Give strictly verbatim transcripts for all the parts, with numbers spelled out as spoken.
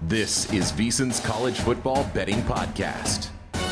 This is VSiN's College Football Betting Podcast.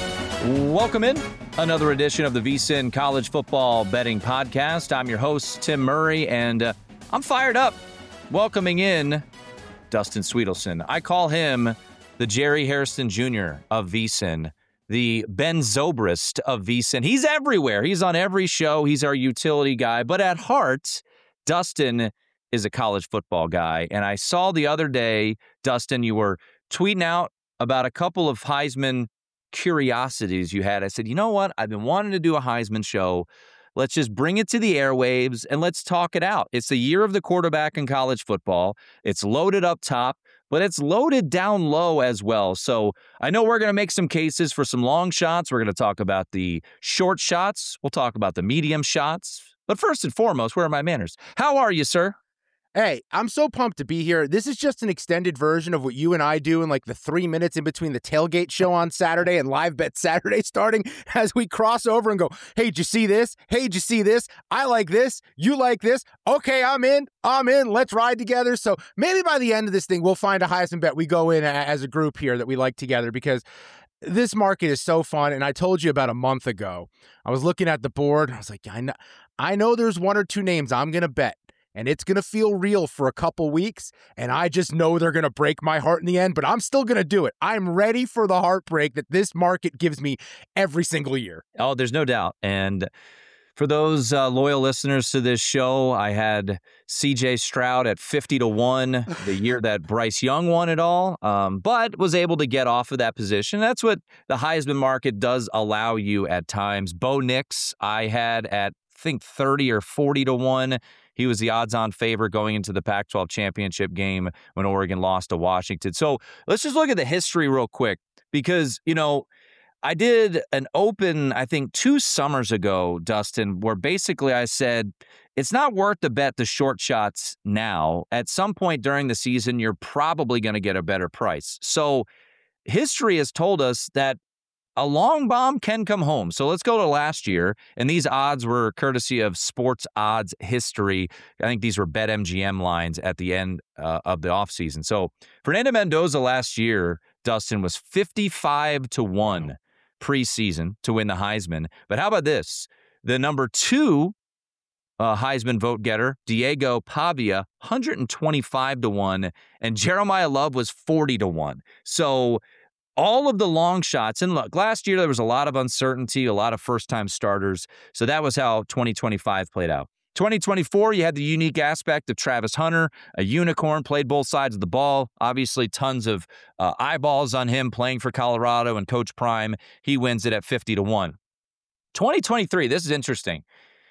Welcome in another edition of the VSiN College Football Betting Podcast. I'm your host, Tim Murray, and uh, I'm fired up welcoming in Dustin Sweetelson. I call him the Jerry Hairston Junior of VSiN, the Ben Zobrist of VSiN. He's everywhere. He's on every show. He's our utility guy. But at heart, Dustin is a college football guy. And I saw the other day, Dustin, you were tweeting out about a couple of Heisman curiosities you had. I said, you know what? I've been wanting to do a Heisman show. Let's just bring it to the airwaves and let's talk it out. It's the year of the quarterback in college football. It's loaded up top, but it's loaded down low as well. So I know we're going to make some cases for some long shots. We're going to talk about the short shots. We'll talk about the medium shots. But first and foremost, where are my manners? How are you, sir? Hey, I'm so pumped to be here. This is just an extended version of what you and I do in like the three minutes in between the tailgate show on Saturday and Live Bet Saturday starting as we cross over and go, hey, did you see this? Hey, did you see this? I like this. You like this. Okay, I'm in. I'm in. Let's ride together. So maybe by the end of this thing, we'll find a Heisman bet we go in as a group here that we like together because this market is so fun. And I told you about a month ago, I was looking at the board. I was like, I know, I know there's one or two names I'm going to bet. And it's going to feel real for a couple weeks, and I just know they're going to break my heart in the end, but I'm still going to do it. I'm ready for the heartbreak that this market gives me every single year. Oh, there's no doubt. And for those uh, loyal listeners to this show, I had C J Stroud at fifty to one the year that Bryce Young won it all, um, but was able to get off of that position. That's what the Heisman market does allow you at times. Bo Nix, I had at, I think, thirty or forty to one. He was the odds-on favorite going into the Pac twelve championship game when Oregon lost to Washington. So let's just look at the history real quick because, you know, I did an open, I think, two summers ago, Dustin, where basically I said, it's not worth to bet the short shots now. At some point during the season, you're probably going to get a better price. So history has told us that a long bomb can come home. So let's go to last year. And these odds were courtesy of Sports Odds History. I think these were BetMGM lines at the end uh, of the offseason. So Fernando Mendoza last year, Dustin, was fifty-five to one preseason to win the Heisman. But how about this? The number two uh, Heisman vote getter, Diego Pavia, one hundred twenty-five to one. And Jeremiah Love was forty to one. So all of the long shots, and look, last year there was a lot of uncertainty, a lot of first-time starters, so that was how twenty twenty-five played out. twenty twenty-four, you had the unique aspect of Travis Hunter, a unicorn, played both sides of the ball. Obviously, tons of uh, eyeballs on him playing for Colorado and Coach Prime. He wins it at fifty to one. twenty twenty-three, this is interesting.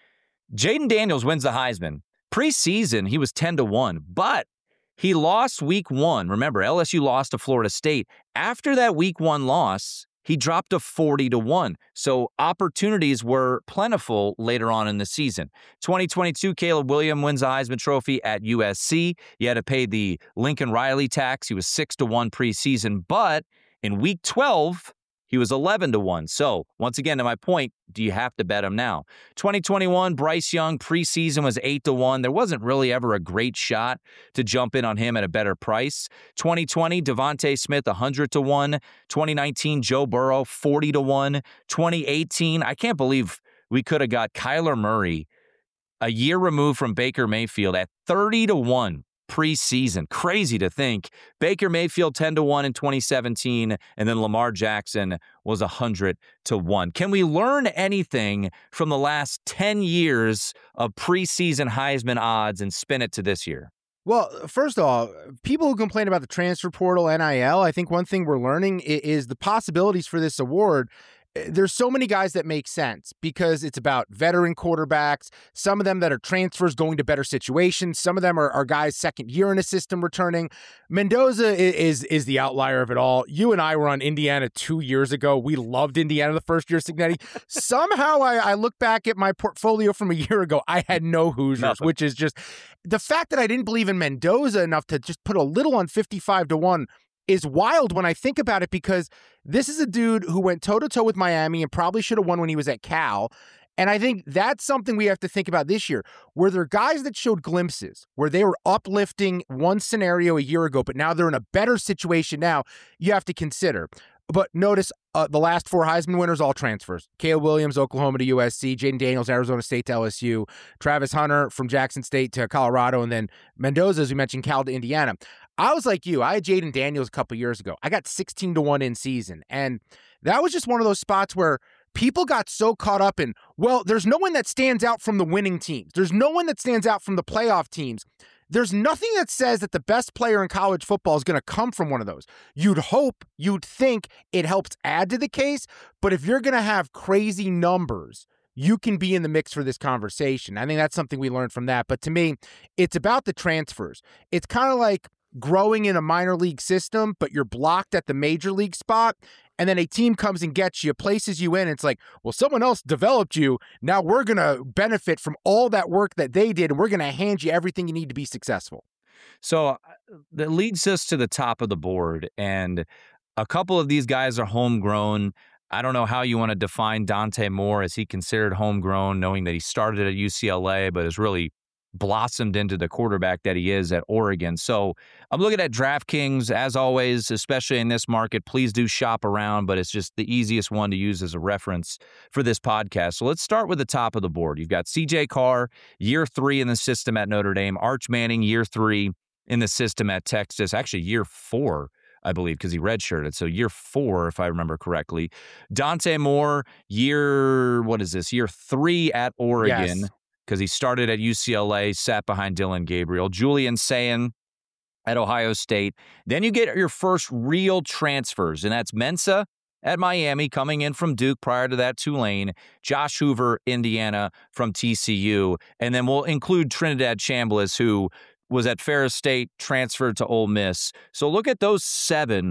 Jaden Daniels wins the Heisman. Preseason, he was ten to one, but he lost week one. Remember, L S U lost to Florida State. After that week one loss, he dropped to forty to one. So opportunities were plentiful later on in the season. twenty twenty-two, Caleb Williams wins the Heisman Trophy at U S C. You had to pay the Lincoln Riley tax. He was six to one preseason. But in week twelve, he was eleven to one. So once again, to my point, do you have to bet him now? twenty twenty-one, Bryce Young preseason was eight to one. There wasn't really ever a great shot to jump in on him at a better price. twenty twenty, Devontae Smith one hundred to one. twenty nineteen, Joe Burrow forty to one. twenty eighteen, I can't believe we could have got Kyler Murray a year removed from Baker Mayfield at thirty to one. Preseason. Crazy to think. Baker Mayfield ten to one in twenty seventeen, and then Lamar Jackson was one hundred to one. Can we learn anything from the last ten years of preseason Heisman odds and spin it to this year? Well, first of all, people who complain about the transfer portal, N I L, I think one thing we're learning is the possibilities for this award. There's so many guys that make sense because it's about veteran quarterbacks, some of them that are transfers going to better situations. Some of them are, are guys second year in a system returning. Mendoza is, is is the outlier of it all. You and I were on Indiana two years ago. We loved Indiana the first year, Signetti. Somehow I, I look back at my portfolio from a year ago. I had no Hoosiers, Nothing. Which is just the fact that I didn't believe in Mendoza enough to just put a little on fifty-five to one is wild when I think about it, because this is a dude who went toe-to-toe with Miami and probably should have won when he was at Cal. And I think that's something we have to think about this year. Were there guys that showed glimpses where they were uplifting one scenario a year ago, but now they're in a better situation now? You have to consider. But notice uh, the last four Heisman winners, all transfers. Caleb Williams, Oklahoma to U S C, Jaden Daniels, Arizona State to L S U, Travis Hunter from Jackson State to Colorado, and then Mendoza, as we mentioned, Cal to Indiana. I was like you. I had Jaden Daniels a couple years ago. I got sixteen to one in season. And that was just one of those spots where people got so caught up in, well, there's no one that stands out from the winning teams. There's no one that stands out from the playoff teams. There's nothing that says that the best player in college football is going to come from one of those. You'd hope, you'd think it helps add to the case, but if you're going to have crazy numbers, you can be in the mix for this conversation. I think that's something we learned from that. But to me, it's about the transfers. It's kind of like growing in a minor league system, but you're blocked at the major league spot. And then a team comes and gets you, places you in. It's like, well, someone else developed you. Now we're going to benefit from all that work that they did, and we're going to hand you everything you need to be successful. So uh, that leads us to the top of the board. And a couple of these guys are homegrown. I don't know how you want to define Dante Moore. Is he considered homegrown, knowing that he started at U C L A, but has really blossomed into the quarterback that he is at Oregon? So I'm looking at DraftKings, as always, especially in this market. Please do shop around, but it's just the easiest one to use as a reference for this podcast. So let's start with the top of the board. You've got C J Carr, year three in the system at Notre Dame. Arch Manning, year three in the system at Texas. Actually, year four, I believe, because he redshirted. So year four, if I remember correctly. Dante Moore, year, what is this? Year three at Oregon. Yes. Because he started at U C L A, sat behind Dylan Gabriel. Julian Sayin at Ohio State. Then you get your first real transfers, and that's Mensah at Miami, coming in from Duke, prior to that Tulane. Josh Hoover, Indiana, from T C U. And then we'll include Trinidad Chambliss, who was at Ferris State, transferred to Ole Miss. So look at those seven.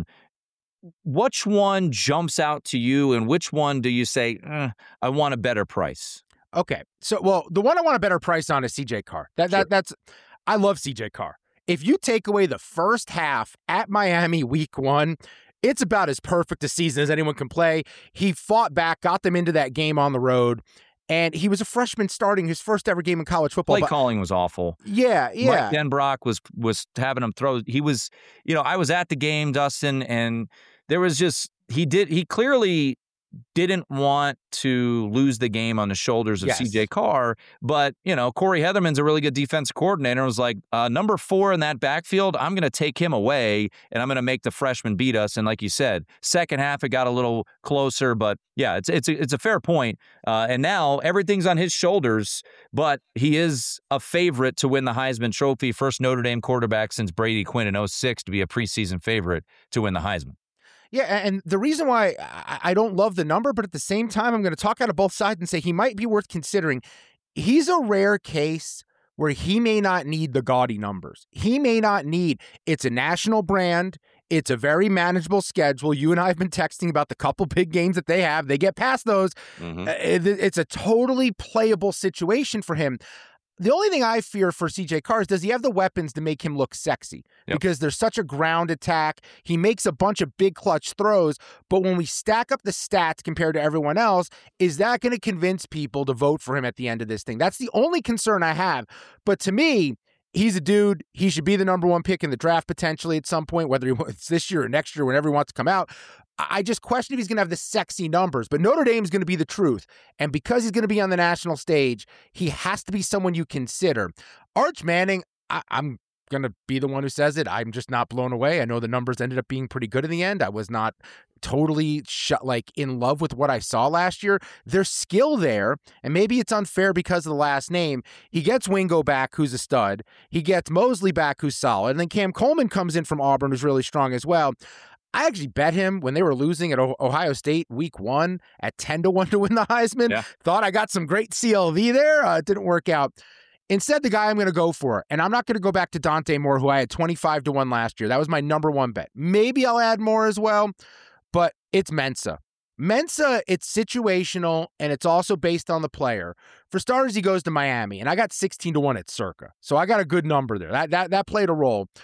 Which one jumps out to you, and which one do you say, eh, I want a better price? Okay. So, well, the one I want a better price on is C J Carr. That, Sure. that That's, I love C J Carr. If you take away the first half at Miami week one, it's about as perfect a season as anyone can play. He fought back, got them into that game on the road, and he was a freshman starting his first ever game in college football. Play but, calling was awful. Yeah, yeah. Mike Denbrock was was having him throw. He was, you know, I was at the game, Dustin, and there was just, he did, he clearly didn't want to lose the game on the shoulders of Yes. C J Carr, but, you know, Corey Heatherman's a really good defensive coordinator. Was like, uh, number four in that backfield, I'm going to take him away, and I'm going to make the freshman beat us. And like you said, second half, it got a little closer, but yeah, it's it's a, it's a fair point. Uh, and now everything's on his shoulders, but he is a favorite to win the Heisman Trophy. First Notre Dame quarterback since Brady Quinn in oh six to be a preseason favorite to win the Heisman. Yeah, and the reason why I don't love the number, but at the same time, I'm going to talk out of both sides and say he might be worth considering. He's a rare case where he may not need the gaudy numbers. He may not need, it's a national brand. It's a very manageable schedule. You and I have been texting about the couple big games that they have. They get past those. Mm-hmm. It's a totally playable situation for him. The only thing I fear for C J Carr is, does he have the weapons to make him look sexy? Yep. Because there's such a ground attack. He makes a bunch of big clutch throws, but when we stack up the stats compared to everyone else, is that going to convince people to vote for him at the end of this thing? That's the only concern I have. But to me, he's a dude. He should be the number one pick in the draft potentially at some point, whether it's this year or next year, whenever he wants to come out. I just question if he's going to have the sexy numbers, but Notre Dame's going to be the truth. And because he's going to be on the national stage, he has to be someone you consider. Arch Manning, I, I'm going to be the one who says it. I'm just not blown away. I know the numbers ended up being pretty good in the end. I was not totally shut, like in love with what I saw last year. There's skill there, and maybe it's unfair because of the last name. He gets Wingo back, who's a stud. He gets Mosley back, who's solid. And then Cam Coleman comes in from Auburn, who's really strong as well. I actually bet him when they were losing at Ohio State week one at ten to one to win the Heisman. Yeah. Thought I got some great C L V there. Uh, it didn't work out. Instead, the guy I'm going to go for, and I'm not going to go back to Dante Moore, who I had twenty-five to one last year. That was my number one bet. Maybe I'll add more as well, but it's Mensah. Mensah, it's situational, and it's also based on the player. For starters, he goes to Miami, and I got sixteen to one at Circa. So I got a good number there. That that that played a role.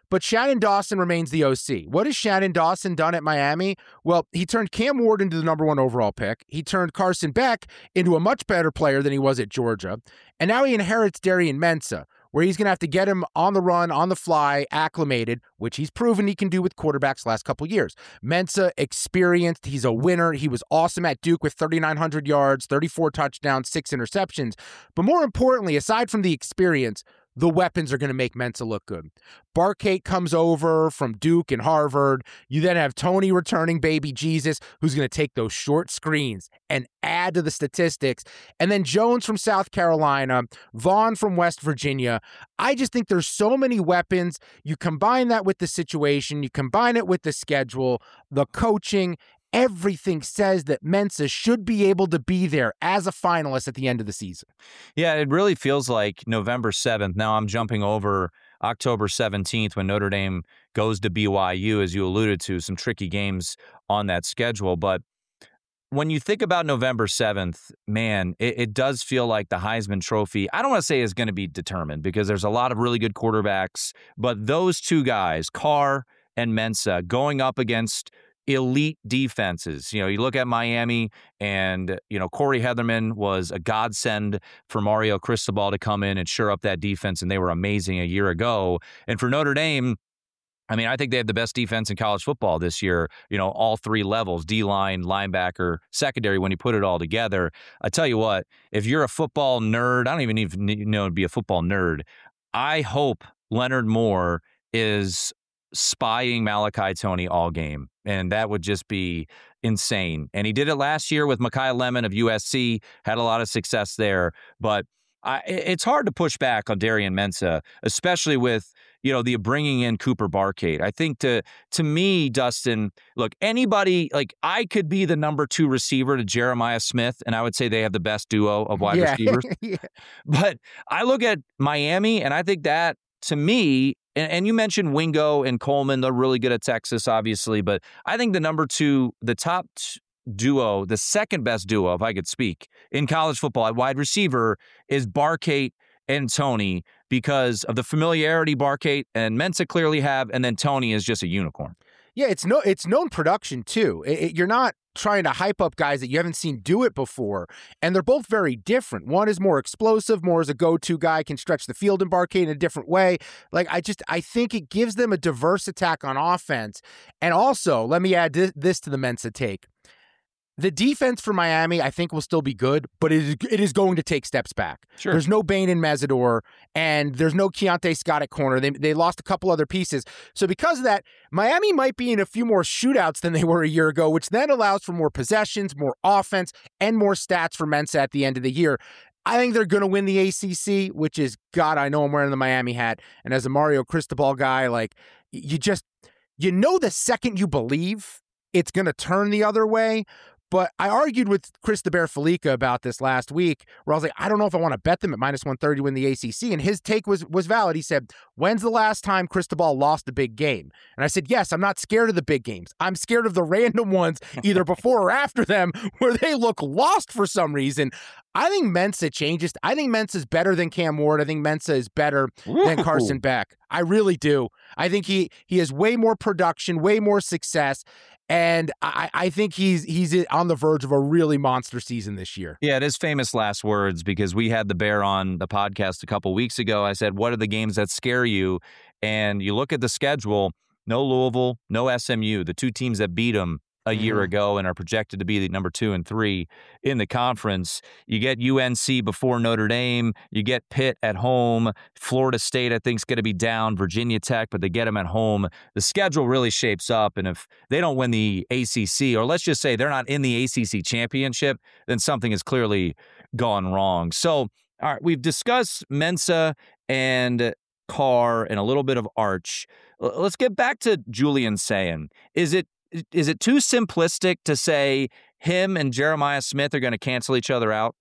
But Shannon Dawson remains the O C. What has Shannon Dawson done at Miami? Well, he turned Cam Ward into the number one overall pick. He turned Carson Beck into a much better player than he was at Georgia. And now he inherits Darian Mensah, where he's going to have to get him on the run, on the fly, acclimated, which he's proven he can do with quarterbacks last couple years. Mensah, experienced. He's a winner. He was awesome at Duke with thirty-nine hundred yards, thirty-four touchdowns, six interceptions. But more importantly, aside from the experience, the weapons are going to make Mensah look good. Barkate comes over from Duke and Harvard. You then have Tony returning baby Jesus, who's going to take those short screens and add to the statistics. And then Jones from South Carolina, Vaughn from West Virginia. I just think there's so many weapons. You combine that with the situation, you combine it with the schedule, the coaching, everything says that Mensah should be able to be there as a finalist at the end of the season. Yeah, it really feels like November seventh. Now I'm jumping over October seventeenth when Notre Dame goes to B Y U, as you alluded to, some tricky games on that schedule. But when you think about November seventh, man, it, it does feel like the Heisman Trophy, I don't want to say is going to be determined because there's a lot of really good quarterbacks, but those two guys, Carr and Mensah, going up against elite defenses. You know, you look at Miami and, you know, Corey Heatherman was a godsend for Mario Cristobal to come in and shore up that defense, and they were amazing a year ago. And for Notre Dame, I mean, I think they have the best defense in college football this year, you know, all three levels, D-line, linebacker, secondary, when you put it all together. I tell you what, if you're a football nerd, I don't even need to know to be a football nerd, I hope Leonard Moore is spying Malachi Toney all game. And that would just be insane. And he did it last year with Mekhi Lemon of U S C, had a lot of success there. But I, it's hard to push back on Darian Mensah, especially with, you know, the bringing in Cooper Barkate. I think to to me, Dustin, look, anybody, like I could be the number two receiver to Jeremiah Smith, and I would say they have the best duo of wide yeah. receivers. yeah. But I look at Miami, and I think that, to me, and, and you mentioned Wingo and Coleman, they're really good at Texas, obviously, but I think the number two, the top t- duo, the second best duo, if I could speak, in college football at wide receiver is Barkate and Toney because of the familiarity Barkate and Mensah clearly have, and then Toney is just a unicorn. Yeah, it's no, it's known production too. It, it, you're not trying to hype up guys that you haven't seen do it before, and they're both very different. One is more explosive, more as a go-to guy, can stretch the field and Barkate in a different way. Like I just, I think it gives them a diverse attack on offense. And also, let me add this, this to the Mensah take. The defense for Miami, I think, will still be good, but it is, it is going to take steps back. Sure. There's no Bain and Mesidor, and there's no Keontae Scott at corner. They, they lost a couple other pieces. So because of that, Miami might be in a few more shootouts than they were a year ago, which then allows for more possessions, more offense, and more stats for Mensah at the end of the year. I think they're going to win the A C C, which is, God, I know I'm wearing the Miami hat. And as a Mario Cristobal guy, like, you just, you know the second you believe it's going to turn the other way. But I argued with Chris the Bear Felica about this last week, where I was like, I don't know if I want to bet them at minus one thirty to win the A C C. And his take was was valid. He said, when's the last time Cristobal lost a big game? And I said, yes, I'm not scared of the big games. I'm scared of the random ones, either before or after them, where they look lost for some reason. I think Mensah changes. I think Mensah is better than Cam Ward. I think Mensah is better Ooh. than Carson Beck. I really do. I think he he has way more production, way more success. And I, I think he's he's on the verge of a really monster season this year. Yeah, it is famous last words because we had the Bear on the podcast a couple weeks ago. I said, what are the games that scare you? And you look at the schedule, no Louisville, no S M U, the two teams that beat them a year mm. ago and are projected to be the number two and three in the conference. You get U N C before Notre Dame. You get Pitt at home. Florida State, I think, is going to be down. Virginia Tech, but they get them at home. The schedule really shapes up, and if they don't win the A C C, or let's just say they're not in the A C C championship, then something has clearly gone wrong. So, all right, we've discussed Mensah and Carr and a little bit of Arch. Let's get back to Julian Sayin. Is it Is it too simplistic to say him and Jeremiah Smith are going to cancel each other out?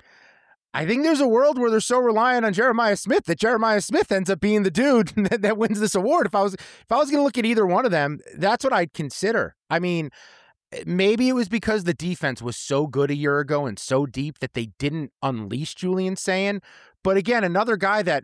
I think there's a world where they're so reliant on Jeremiah Smith that Jeremiah Smith ends up being the dude that, that wins this award. If I was if I was going to look at either one of them, that's what I'd consider. I mean, maybe it was because the defense was so good a year ago and so deep that they didn't unleash Julian Sayin. But again, another guy that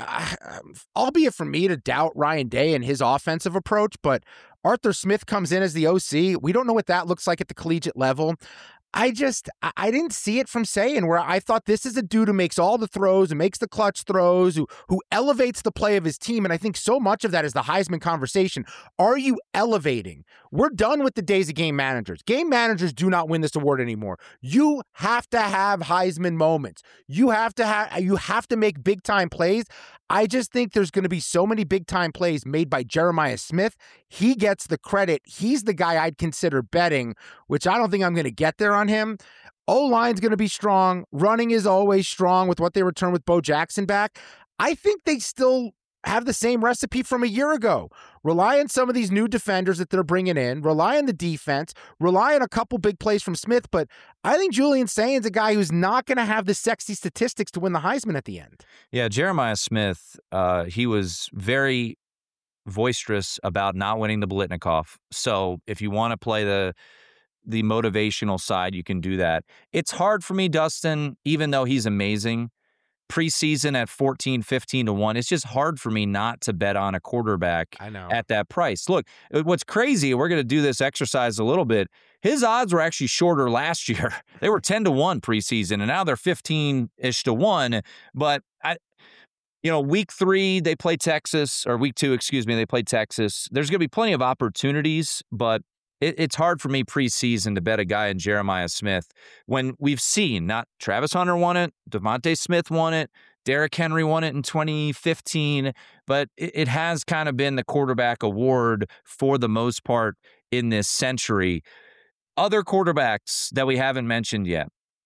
uh, albeit for me to doubt Ryan Day and his offensive approach, but Arthur Smith comes in as the O C. We don't know what that looks like at the collegiate level. I just, I didn't see it from Sayin, where I thought this is a dude who makes all the throws and makes the clutch throws, who who elevates the play of his team. And I think so much of that is the Heisman conversation. Are you elevating? We're done with the days of game managers. Game managers do not win this award anymore. You have to have Heisman moments. You have to have, you have to make big time plays. I just think there's going to be so many big time plays made by Jeremiah Smith. He gets the credit. He's the guy I'd consider betting, which I don't think I'm going to get there on him. O-line's going to be strong. Running is always strong with what they return with Bo Jackson back. I think they still have the same recipe from a year ago. Rely on some of these new defenders that they're bringing in. Rely on the defense. Rely on a couple big plays from Smith. But I think Julian Sayin's a guy who's not going to have the sexy statistics to win the Heisman at the end. Yeah, Jeremiah Smith, uh, he was very boisterous about not winning the Biletnikoff. So if you want to play the the motivational side, you can do that. It's hard for me, Dustin, even though he's amazing. Preseason at fourteen, fifteen to one. It's just hard for me not to bet on a quarterback I know. at that price. Look, what's crazy, we're going to do this exercise a little bit. His odds were actually shorter last year. They were ten to one preseason, and now they're fifteen-ish to one. But, I, you know, week three, they play Texas, or week two, excuse me, they play Texas. There's going to be plenty of opportunities, but it, it's hard for me preseason to bet a guy in Jeremiah Smith when we've seen, not Travis Hunter won it, Devontae Smith won it, Derrick Henry won it in twenty fifteen, but it, it has kind of been the quarterback award for the most part in this century. Other quarterbacks that we haven't mentioned yet,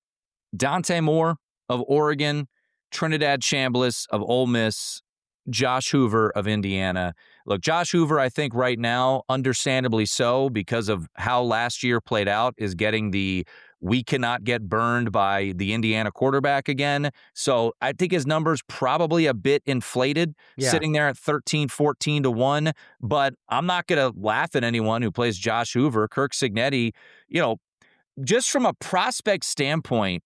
Dante Moore of Oregon, Trinidad Chambliss of Ole Miss, Josh Hoover of Indiana. Look, Josh Hoover, I think right now, understandably so, because of how last year played out, is getting the we cannot get burned by the Indiana quarterback again. So I think his number's probably a bit inflated, yeah. sitting there at thirteen, fourteen to one. But I'm not going to laugh at anyone who plays Josh Hoover. Kirk Cignetti, you know, just from a prospect standpoint,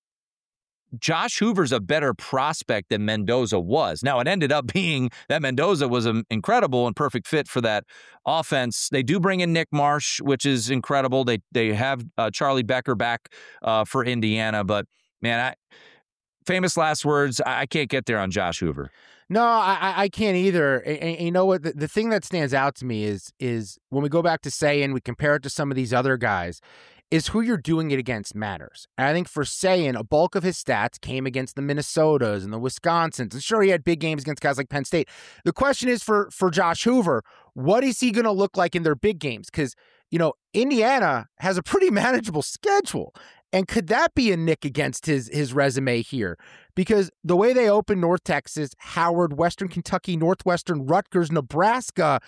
Josh Hoover's a better prospect than Mendoza was. Now, it ended up being that Mendoza was an incredible and perfect fit for that offense. They do bring in Nick Marsh, which is incredible. They they have uh, Charlie Becker back uh, for Indiana. But, man, I, famous last words, I, I can't get there on Josh Hoover. No, I, I can't either. And, and you know what? The, the thing that stands out to me is, is when we go back to Sayin, we compare it to some of these other guys, is who you're doing it against matters. And I think for Sayin, a bulk of his stats came against the Minnesotas and the Wisconsins. And sure, he had big games against guys like Penn State. The question is for, for Josh Hoover, what is he going to look like in their big games? Because, you know, Indiana has a pretty manageable schedule. And could that be a nick against his his resume here? Because the way they open North Texas, Howard, Western Kentucky, Northwestern, Rutgers, Nebraska,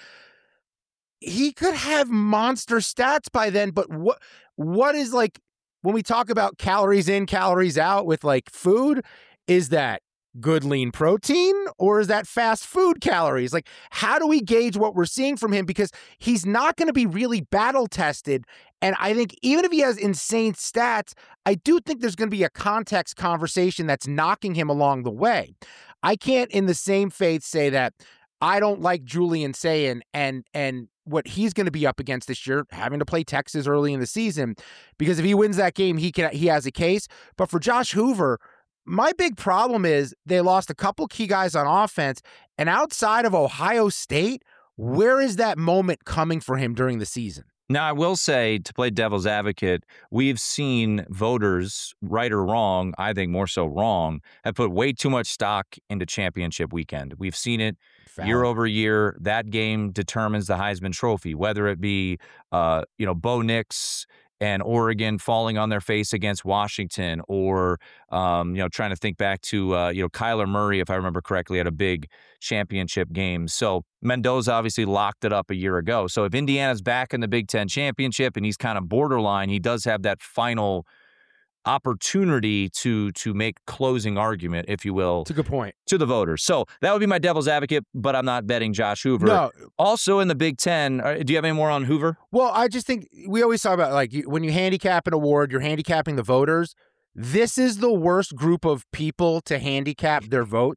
he could have monster stats by then. But what what is, like, when we talk about calories in, calories out with like food, is that good lean protein or is that fast food calories? Like, how do we gauge what we're seeing from him? Because he's not going to be really battle tested. And I think even if he has insane stats, I do think there's going to be a context conversation that's knocking him along the way. I can't in the same faith say that I don't like Julian Sayin and and what he's going to be up against this year, having to play Texas early in the season, because if he wins that game, he can he has a case. But for Josh Hoover, my big problem is they lost a couple key guys on offense, and outside of Ohio State, where is that moment coming for him during the season? Now, I will say, to play devil's advocate, we've seen voters, right or wrong, I think more so wrong, have put way too much stock into championship weekend. We've seen it Foul. year over year. That game determines the Heisman Trophy, whether it be, uh, you know, Bo Nix and Oregon falling on their face against Washington, or, um, you know, trying to think back to, uh, you know, Kyler Murray, if I remember correctly, had a big championship game. So Mendoza obviously locked it up a year ago. So if Indiana's back in the Big Ten championship and he's kind of borderline, he does have that final opportunity to to make closing argument, if you will. It's a good point. To the voters. So that would be my devil's advocate, but I'm not betting Josh Hoover. No. Also in the Big Ten, do you have any more on Hoover? Well, I just think we always talk about, like, when you handicap an award, you're handicapping the voters. This is the worst group of people to handicap their votes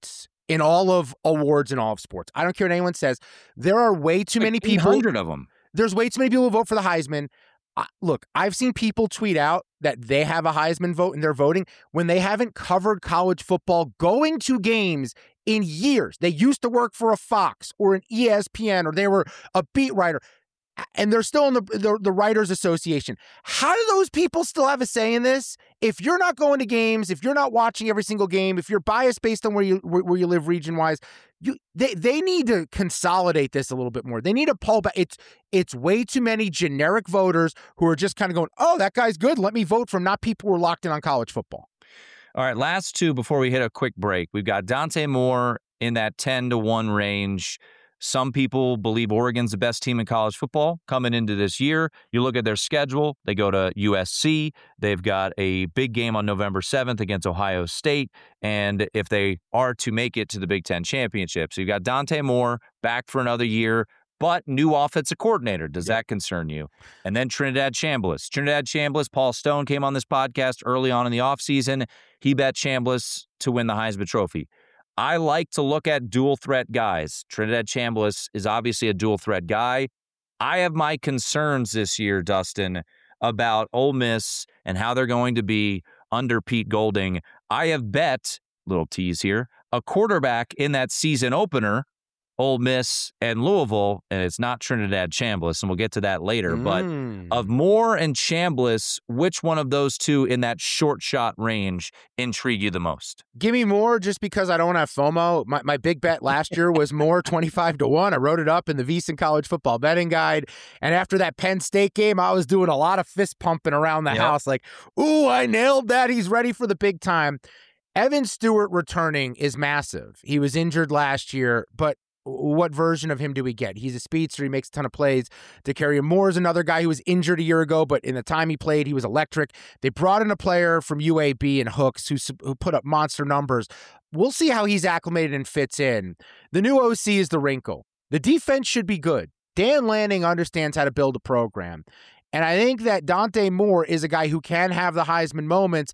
in all of awards and all of sports. I don't care what anyone says. There are way too like many people. eight hundred of them. There's way too many people who vote for the Heisman. Uh, look, I've seen people tweet out that they have a Heisman vote and they're voting when they haven't covered college football going to games in years. They used to work for a Fox or an E S P N, or they were a beat writer, and they're still in the, the, the Writers Association. How do those people still have a say in this? If you're not going to games, if you're not watching every single game, if you're biased based on where you where, where you live region-wise, you they they need to consolidate this a little bit more. They need to pull back. It's it's way too many generic voters who are just kind of going, oh, that guy's good, let me vote for him, not people who are locked in on college football. All right, last two before we hit a quick break. We've got Dante Moore in that ten to one range. Some people believe Oregon's the best team in college football coming into this year. You look at their schedule, they go to U S C. They've got a big game on November seventh against Ohio State. And if they are to make it to the Big Ten Championship. So you've got Dante Moore back for another year, but new offensive coordinator. Does Yep. that concern you? And then Trinidad Chambliss. Trinidad Chambliss, Paul Stone came on this podcast early on in the offseason. He bet Chambliss to win the Heisman Trophy. I like to look at dual threat guys. Trinidad Chambliss is obviously a dual threat guy. I have my concerns this year, Dustin, about Ole Miss and how they're going to be under Pete Golding. I have bet, little tease here, a quarterback in that season opener, Ole Miss and Louisville, and it's not Trinidad Chambliss, and we'll get to that later. Mm. But of Moore and Chambliss, which one of those two in that short shot range intrigue you the most? Give me Moore just because I don't have FOMO. My my big bet last year was Moore twenty-five to one. I wrote it up in the VSiN College Football Betting Guide. And after that Penn State game, I was doing a lot of fist pumping around the Yep. house like, ooh, I nailed that. He's ready for the big time. Evan Stewart returning is massive. He was injured last year, but what version of him do we get? He's a speedster. He makes a ton of plays. DeCarry Moore is another guy who was injured a year ago, but in the time he played, he was electric. They brought in a player from U A B and Hooks who, who put up monster numbers. We'll see how he's acclimated and fits in. The new O C is the wrinkle. The defense should be good. Dan Lanning understands how to build a program. And I think that Dante Moore is a guy who can have the Heisman moments.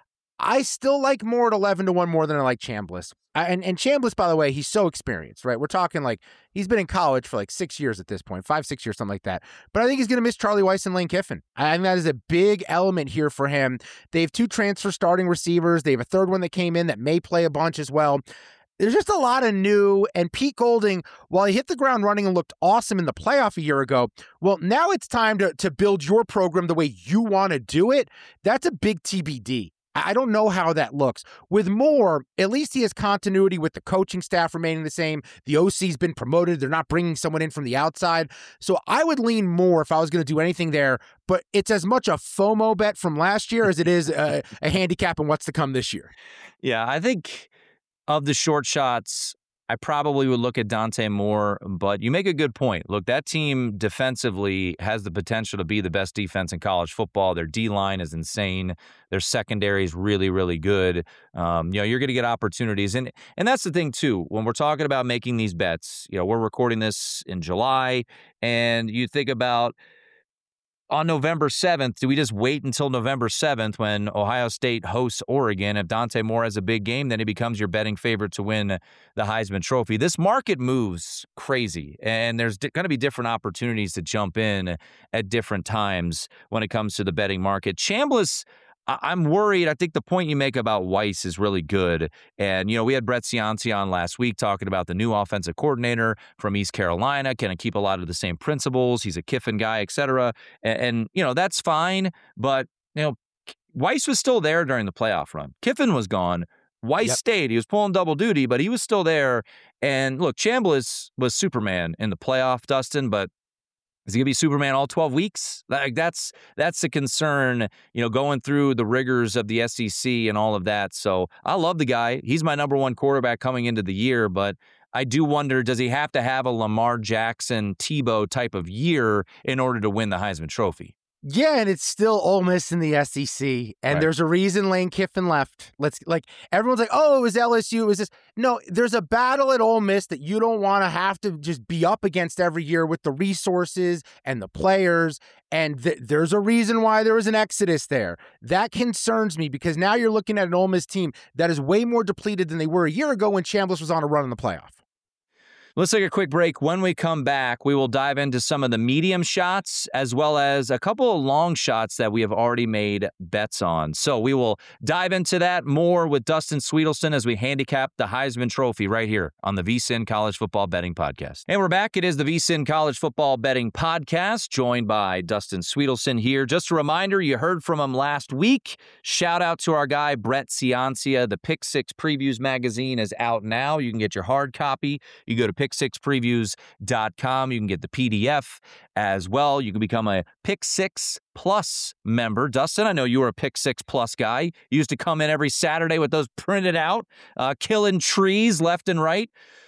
I still like Moore at eleven to one more than I like Chambliss. And and Chambliss, by the way, he's so experienced, right? We're talking like he's been in college for like six years at this point, five, six years, something like that. But I think he's going to miss Charlie Weiss and Lane Kiffin. I think that is a big element here for him. They have two transfer starting receivers. They have a third one that came in that may play a bunch as well. There's just a lot of new, and Pete Golding, while he hit the ground running and looked awesome in the playoff a year ago, well, now it's time to, to build your program the way you want to do it. That's a big T B D. I don't know how that looks. With Moore, at least he has continuity with the coaching staff remaining the same. The O C's been promoted. They're not bringing someone in from the outside. So I would lean Moore if I was going to do anything there. But it's as much a FOMO bet from last year as it is a, a handicap and what's to come this year. Yeah, I think of the short shots, I probably would look at Dante Moore, but you make a good point. Look, that team defensively has the potential to be the best defense in college football. Their D-line is insane. Their secondary is really, really good. Um, you know, you're going to get opportunities. And and that's the thing, too. When we're talking about making these bets, you know, we're recording this in July, and you think about on November seventh, do we just wait until November seventh when Ohio State hosts Oregon? If Dante Moore has a big game, then he becomes your betting favorite to win the Heisman Trophy. This market moves crazy, and there's going to be different opportunities to jump in at different times when it comes to the betting market. Chambliss, I'm worried. I think the point you make about Weiss is really good. And, you know, we had Brett Cianci on last week talking about the new offensive coordinator from East Carolina. Can keep a lot of the same principles. He's a Kiffin guy, et cetera. And, and, you know, that's fine. But, you know, Weiss was still there during the playoff run. Kiffin was gone. Weiss yep. stayed. He was pulling double duty, but he was still there. And, look, Chambliss was Superman in the playoff, Dustin, but is he going to be Superman all twelve weeks? Like that's that's the concern, you know, going through the rigors of the S E C and all of that. So I love the guy. He's my number one quarterback coming into the year, but I do wonder, does he have to have a Lamar Jackson, Tebow type of year in order to win the Heisman Trophy? Yeah, and it's still Ole Miss in the S E C, and Right. there's a reason Lane Kiffin left. Let's like everyone's like, oh, it was L S U, it was this. No, there's a battle at Ole Miss that you don't want to have to just be up against every year with the resources and the players, and th- there's a reason why there was an exodus there. That concerns me because now you're looking at an Ole Miss team that is way more depleted than they were a year ago when Chambliss was on a run in the playoff. Let's take a quick break. When we come back, we will dive into some of the medium shots as well as a couple of long shots that we have already made bets on. So we will dive into that more with Dustin Sweetelson as we handicap the Heisman Trophy right here on the V S I N College Football Betting Podcast. And we're back. It is the V S I N College Football Betting Podcast, joined by Dustin Sweetelson here. Just a reminder, you heard from him last week. Shout out to our guy, Brett Ciancia. The Pick Six Previews magazine is out now. You can get your hard copy. You go to pick six previews dot com. You can get the P D F as well. You can become a Pick Six Plus member. Dustin, I know you were a Pick Six Plus guy. You used to come in every Saturday with those printed out, uh, killing trees left and right.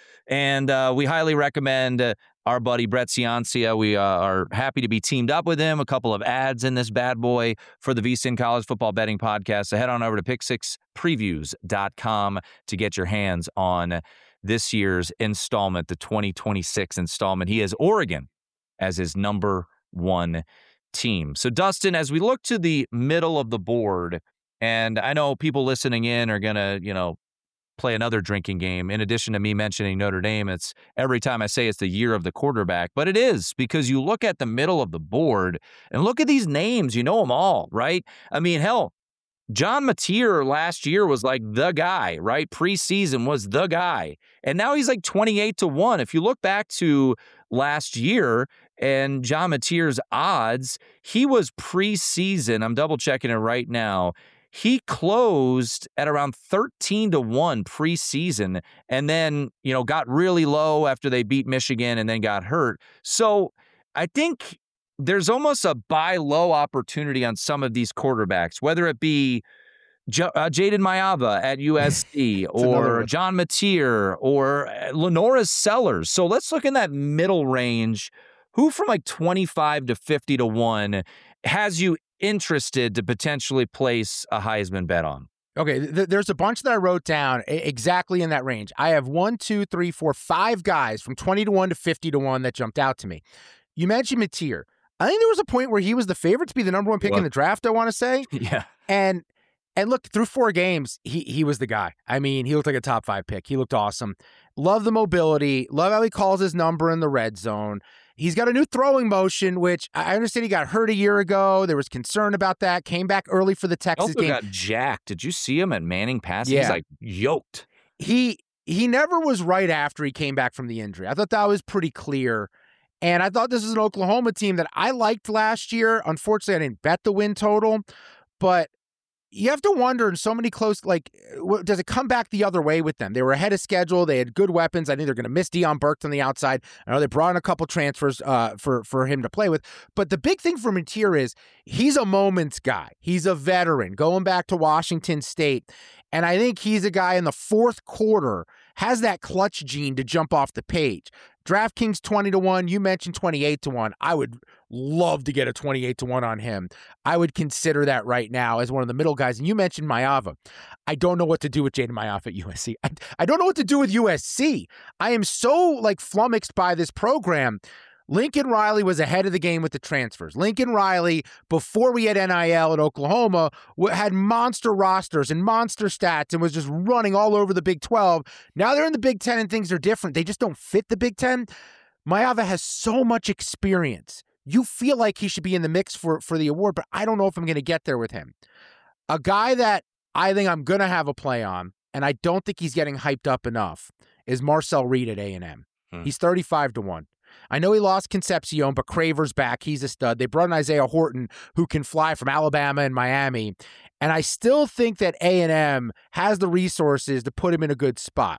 And uh, we highly recommend uh, our buddy Brett Ciancia. We uh, are happy to be teamed up with him. A couple of ads in this bad boy for the V S I N College Football Betting Podcast. So head on over to pick six previews dot com to get your hands on this year's installment, the twenty twenty-six installment. He has Oregon as his number one team. So, Dustin, as we look to the middle of the board, and I know people listening in are going to, you know, play another drinking game. In addition to me mentioning Notre Dame, it's every time I say it's the year of the quarterback, but it is because you look at the middle of the board and look at these names, you know them all, right? I mean, hell, John Mateer last year was like the guy, right? Preseason was the guy. And now he's like twenty-eight to one. If you look back to last year and John Mateer's odds, he was preseason. I'm double checking it right now. He closed at around thirteen to one preseason and then, you know, got really low after they beat Michigan and then got hurt. So I think there's almost a buy low opportunity on some of these quarterbacks, whether it be J- uh, Jaden Mayava at U S C or John Mateer or Lenora Sellers. So let's look in that middle range. Who from like twenty-five to fifty to one has you interested to potentially place a Heisman bet on? Okay, th- there's a bunch that I wrote down a- exactly in that range. I have one, two, three, four, five guys from twenty to one to fifty to one that jumped out to me. You mentioned Mateer. I think there was a point where he was the favorite to be the number one pick what? in the draft, I want to say. Yeah. And and look, through four games, he he was the guy. I mean, he looked like a top five pick. He looked awesome. Love the mobility. Love how he calls his number in the red zone. He's got a new throwing motion, which I understand he got hurt a year ago. There was concern about that. Came back early for the Texas also game. Got jacked. Did you see him at Manning passing? Yeah. He's like yoked. He he never was right after he came back from the injury. I thought that was pretty clear. And I thought this was an Oklahoma team that I liked last year. Unfortunately, I didn't bet the win total. But you have to wonder in so many close, like, does it come back the other way with them? They were ahead of schedule. They had good weapons. I think they're going to miss Deion Burks on the outside. I know they brought in a couple transfers uh, for, for him to play with. But the big thing for Mateer is he's a moments guy. He's a veteran going back to Washington State. And I think he's a guy in the fourth quarter has that clutch gene to jump off the page. DraftKings twenty to one. You mentioned twenty-eight to one. I would love to get a twenty-eight to one on him. I would consider that right now as one of the middle guys. And you mentioned Mayava. I don't know what to do with Jaden Mayava at U S C. I, I don't know what to do with U S C. I am so like flummoxed by this program. Lincoln Riley was ahead of the game with the transfers. Lincoln Riley, before we had N I L at Oklahoma, had monster rosters and monster stats and was just running all over the Big twelve. Now they're in the Big Ten and things are different. They just don't fit the Big Ten. Mayava has so much experience. You feel like he should be in the mix for, for the award, but I don't know if I'm going to get there with him. A guy that I think I'm going to have a play on, and I don't think he's getting hyped up enough, is Marcel Reed at A and M. Hmm. He's thirty-five to one. I know he lost Concepcion, but Craver's back. He's a stud. They brought in Isaiah Horton, who can fly from Alabama and Miami. And I still think that A and M has the resources to put him in a good spot.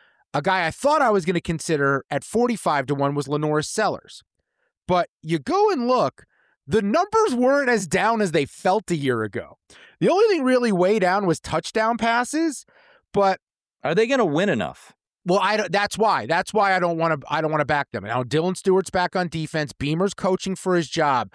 A guy I thought I was going to consider at forty-five to one was Lenora Sellers. But you go and look, the numbers weren't as down as they felt a year ago. The only thing really way down was touchdown passes, but are they going to win enough? Well, I don't, that's why. That's why I don't want to. I don't want to back them. Now Dylan Stewart's back on defense. Beamer's coaching for his job,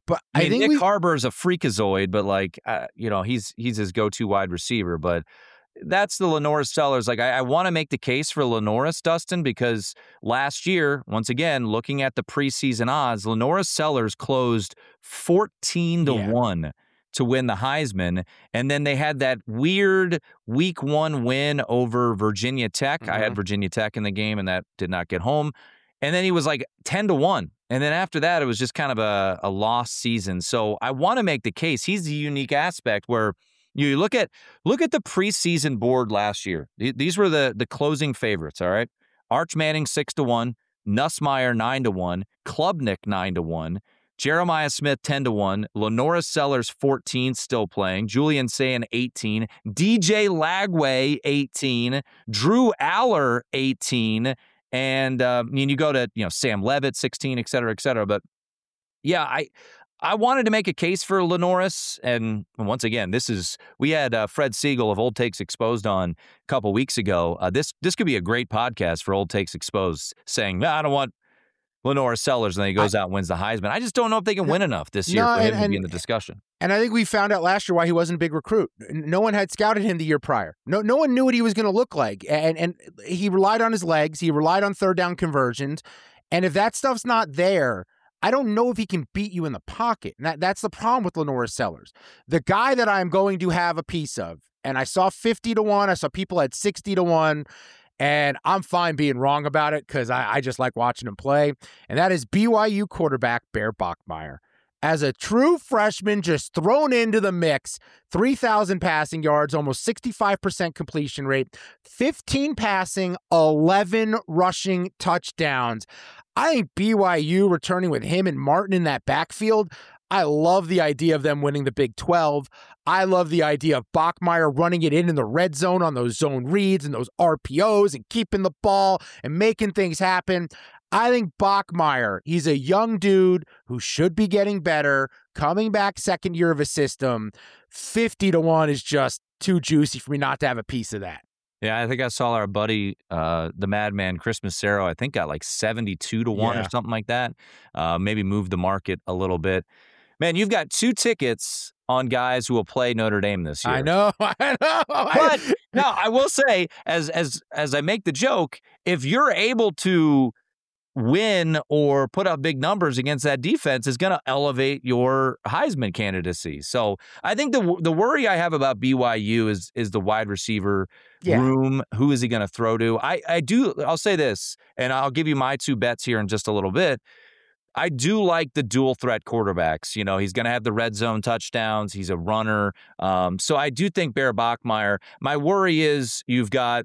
But I, I mean, think Nick we, Harbor is a freakazoid, but like, uh, you know, he's he's his go-to wide receiver. But that's the Lenoris Sellers. Like, I, I want to make the case for Lenoris, Dustin, because last year, once again, looking at the preseason odds, Lenoris Sellers closed fourteen to one to win the Heisman. And then they had that weird week one win over Virginia Tech. Mm-hmm. I had Virginia Tech in the game, and that did not get home. And then he was like ten to one. And then after that, it was just kind of a, a lost season. So I want to make the case. He's the unique aspect where you look at look at the preseason board last year. These were the, the closing favorites, all right? Arch Manning six to one, Nussmeier nine to one, Klubnik nine to one, Jeremiah Smith ten to one, Lenoris Sellers fourteen, still playing, Julian Sayin eighteen, D J Lagway eighteen, Drew Aller eighteen, and uh, I mean, you go to, you know, Sam Levitt sixteen, et cetera, et cetera. But yeah, I I wanted to make a case for Lenoris, and once again, this is we had uh, Fred Siegel of Old Takes Exposed on a couple weeks ago. Uh, this this could be a great podcast for Old Takes Exposed, saying, nah, I don't want Lenoris Sellers, and then he goes I, out and wins the Heisman. I just don't know if they can win enough this year no, for him and, to be in the discussion. And I think we found out last year why he wasn't a big recruit. No one had scouted him the year prior. No, no one knew what he was going to look like, and and he relied on his legs. He relied on third down conversions, and if that stuff's not there, I don't know if he can beat you in the pocket. And that, that's the problem with Lenoris Sellers. The guy that I'm going to have a piece of, and I saw fifty to one, I saw people at sixty to one, and I'm fine being wrong about it because I, I just like watching him play, and that is B Y U quarterback Bear Bachmeier. As a true freshman, just thrown into the mix, three thousand passing yards, almost sixty-five percent completion rate, fifteen passing, eleven rushing touchdowns. I think B Y U returning with him and Martin in that backfield, I love the idea of them winning the Big twelve. I love the idea of Bachmeier running it in in the red zone on those zone reads and those R P Os and keeping the ball and making things happen. I think Bachmeier, he's a young dude who should be getting better, coming back second year of a system. fifty to one is just too juicy for me not to have a piece of that. Yeah, I think I saw our buddy, uh, the madman, Chris Massero, I think got like seventy-two to one yeah. or something like that. Uh, maybe moved the market a little bit. Man, you've got two tickets on guys who will play Notre Dame this year. I know, I know. But now I will say, as as as I make the joke, if you're able to win or put up big numbers against that defense, is going to elevate your Heisman candidacy. So I think the the worry I have about B Y U is is the wide receiver yeah. room. Who is he going to throw to? I, I do. I'll say this, and I'll give you my two bets here in just a little bit. I do like the dual threat quarterbacks. You know, he's going to have the red zone touchdowns. He's a runner. Um, so I do think Bear Bachmeier. My worry is you've got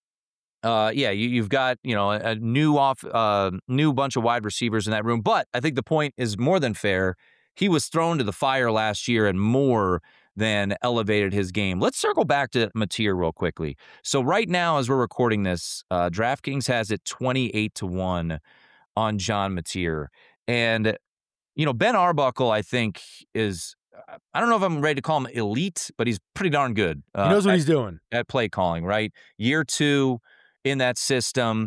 Uh, yeah, you, you've got, you know, a, a new off, uh, new bunch of wide receivers in that room. But I think the point is more than fair. He was thrown to the fire last year and more than elevated his game. Let's circle back to Mateer real quickly. So right now, as we're recording this, uh, DraftKings has it twenty-eight to one on John Mateer. And, you know, Ben Arbuckle, I think, is, I don't know if I'm ready to call him elite, but he's pretty darn good. Uh, he knows what at, he's doing. At play calling, right? Year two in that system.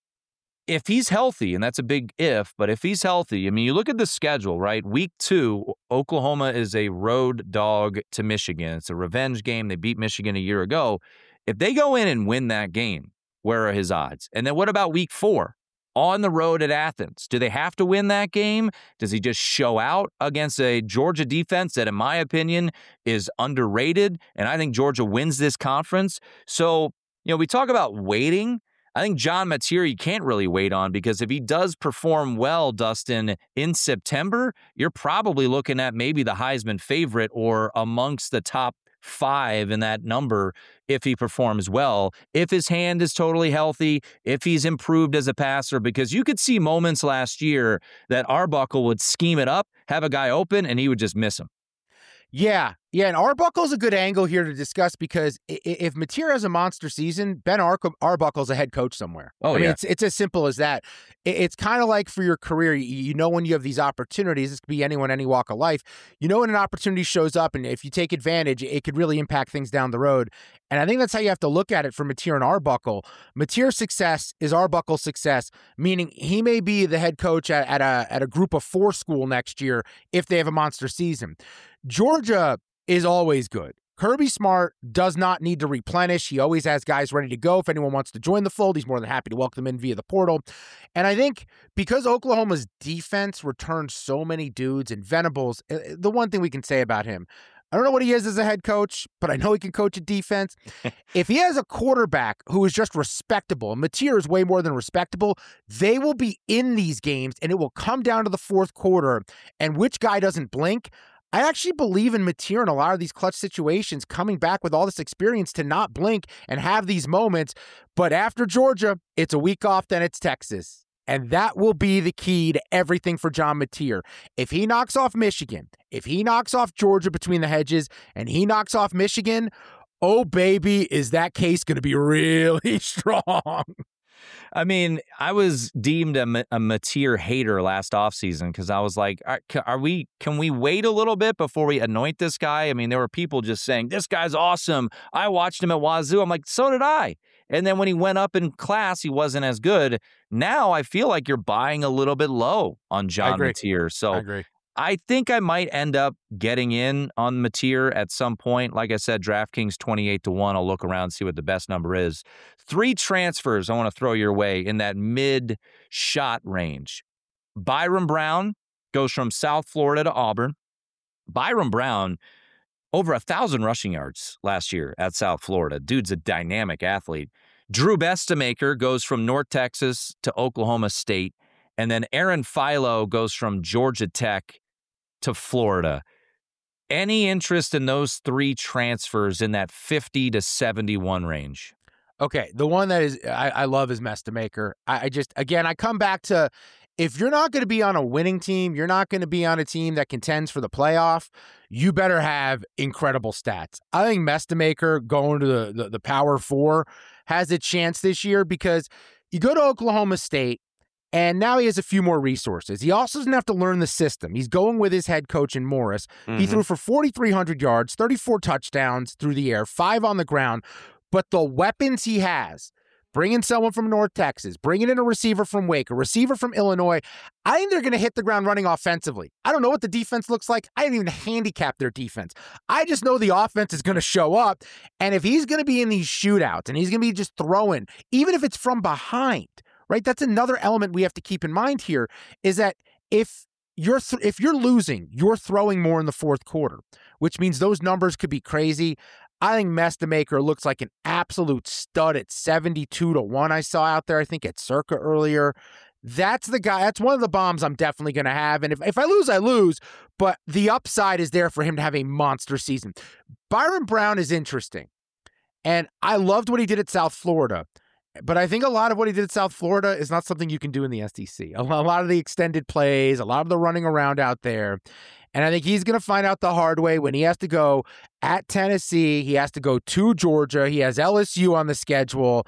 If he's healthy, and that's a big if, but if he's healthy, I mean, you look at the schedule, right? Week two, Oklahoma is a road dog to Michigan. It's a revenge game. They beat Michigan a year ago. If they go in and win that game, where are his odds? And then what about week four? On the road at Athens. Do they have to win that game? Does he just show out against a Georgia defense that, in my opinion, is underrated? And I think Georgia wins this conference. So, you know, we talk about waiting. I think John Mateer you can't really wait on, because if he does perform well, Dustin, in September, you're probably looking at maybe the Heisman favorite or amongst the top five in that number if he performs well, if his hand is totally healthy, if he's improved as a passer, because you could see moments last year that Arbuckle would scheme it up, have a guy open, and he would just miss him. Yeah, yeah, and Arbuckle's a good angle here to discuss because if Mateer has a monster season, Ben Ar- Arbuckle's a head coach somewhere. Oh, I mean, yeah. it's it's as simple as that. It's kind of like for your career, you know when you have these opportunities, this could be anyone, any walk of life, you know when an opportunity shows up, and if you take advantage, it could really impact things down the road. And I think that's how you have to look at it for Mateer and Arbuckle. Mateer's success is Arbuckle's success, meaning he may be the head coach at, at a at a group of four school next year if they have a monster season. Georgia is always good. Kirby Smart does not need to replenish. He always has guys ready to go. If anyone wants to join the fold, he's more than happy to welcome them in via the portal. And I think because Oklahoma's defense returns so many dudes and Venables, the one thing we can say about him, I don't know what he is as a head coach, but I know he can coach a defense. If he has a quarterback who is just respectable, and Mateer is way more than respectable, they will be in these games, and it will come down to the fourth quarter, and which guy doesn't blink. I actually believe in Mateer in a lot of these clutch situations, coming back with all this experience to not blink and have these moments. But after Georgia, it's a week off, then it's Texas. And that will be the key to everything for John Mateer. If he knocks off Michigan, if he knocks off Georgia between the hedges, and he knocks off Michigan, oh, baby, is that case going to be really strong. I mean, I was deemed a, a Mateer hater last offseason because I was like, are, are we, can we wait a little bit before we anoint this guy? I mean, there were people just saying, this guy's awesome. I watched him at Wazoo. I'm like, so did I. And then when he went up in class, he wasn't as good. Now I feel like you're buying a little bit low on John Mateer. So I agree. I think I might end up getting in on Mateer at some point. Like I said, DraftKings twenty-eight to one. I'll look around, see what the best number is. Three transfers I want to throw your way in that mid-shot range. Byron Brown goes from South Florida to Auburn. Byron Brown, over a thousand rushing yards last year at South Florida. Dude's a dynamic athlete. Drew Bestamaker goes from North Texas to Oklahoma State. And then Aaron Philo goes from Georgia Tech to Florida. Any interest in those three transfers in that fifty to seventy-one range? Okay, the one that is I, I love is Bestamaker. I, I just, again, I come back to, if you're not going to be on a winning team, you're not going to be on a team that contends for the playoff, you better have incredible stats. I think Bestamaker going to the, the, the Power Four has a chance this year because you go to Oklahoma State, and now he has a few more resources. He also doesn't have to learn the system. He's going with his head coach in Morris. Mm-hmm. He threw for forty-three hundred yards, thirty-four touchdowns through the air, five on the ground. But the weapons he has, bringing someone from North Texas, bringing in a receiver from Wake, a receiver from Illinois, I think they're going to hit the ground running offensively. I don't know what the defense looks like. I didn't even handicap their defense. I just know the offense is going to show up. And if he's going to be in these shootouts and he's going to be just throwing, even if it's from behind, right? That's another element we have to keep in mind here is that if you're th- if you're losing, you're throwing more in the fourth quarter, which means those numbers could be crazy. I think Bestamaker looks like an absolute stud at seventy-two to one I saw out there, I think at Circa earlier. That's the guy. That's one of the bombs I'm definitely going to have. And if, if I lose, I lose. But the upside is there for him to have a monster season. Byron Brown is interesting. And I loved what he did at South Florida. But I think a lot of what he did at South Florida is not something you can do in the S E C. A lot of the extended plays, a lot of the running around out there. And I think he's going to find out the hard way when he has to go at Tennessee. He has to go to Georgia. He has L S U on the schedule.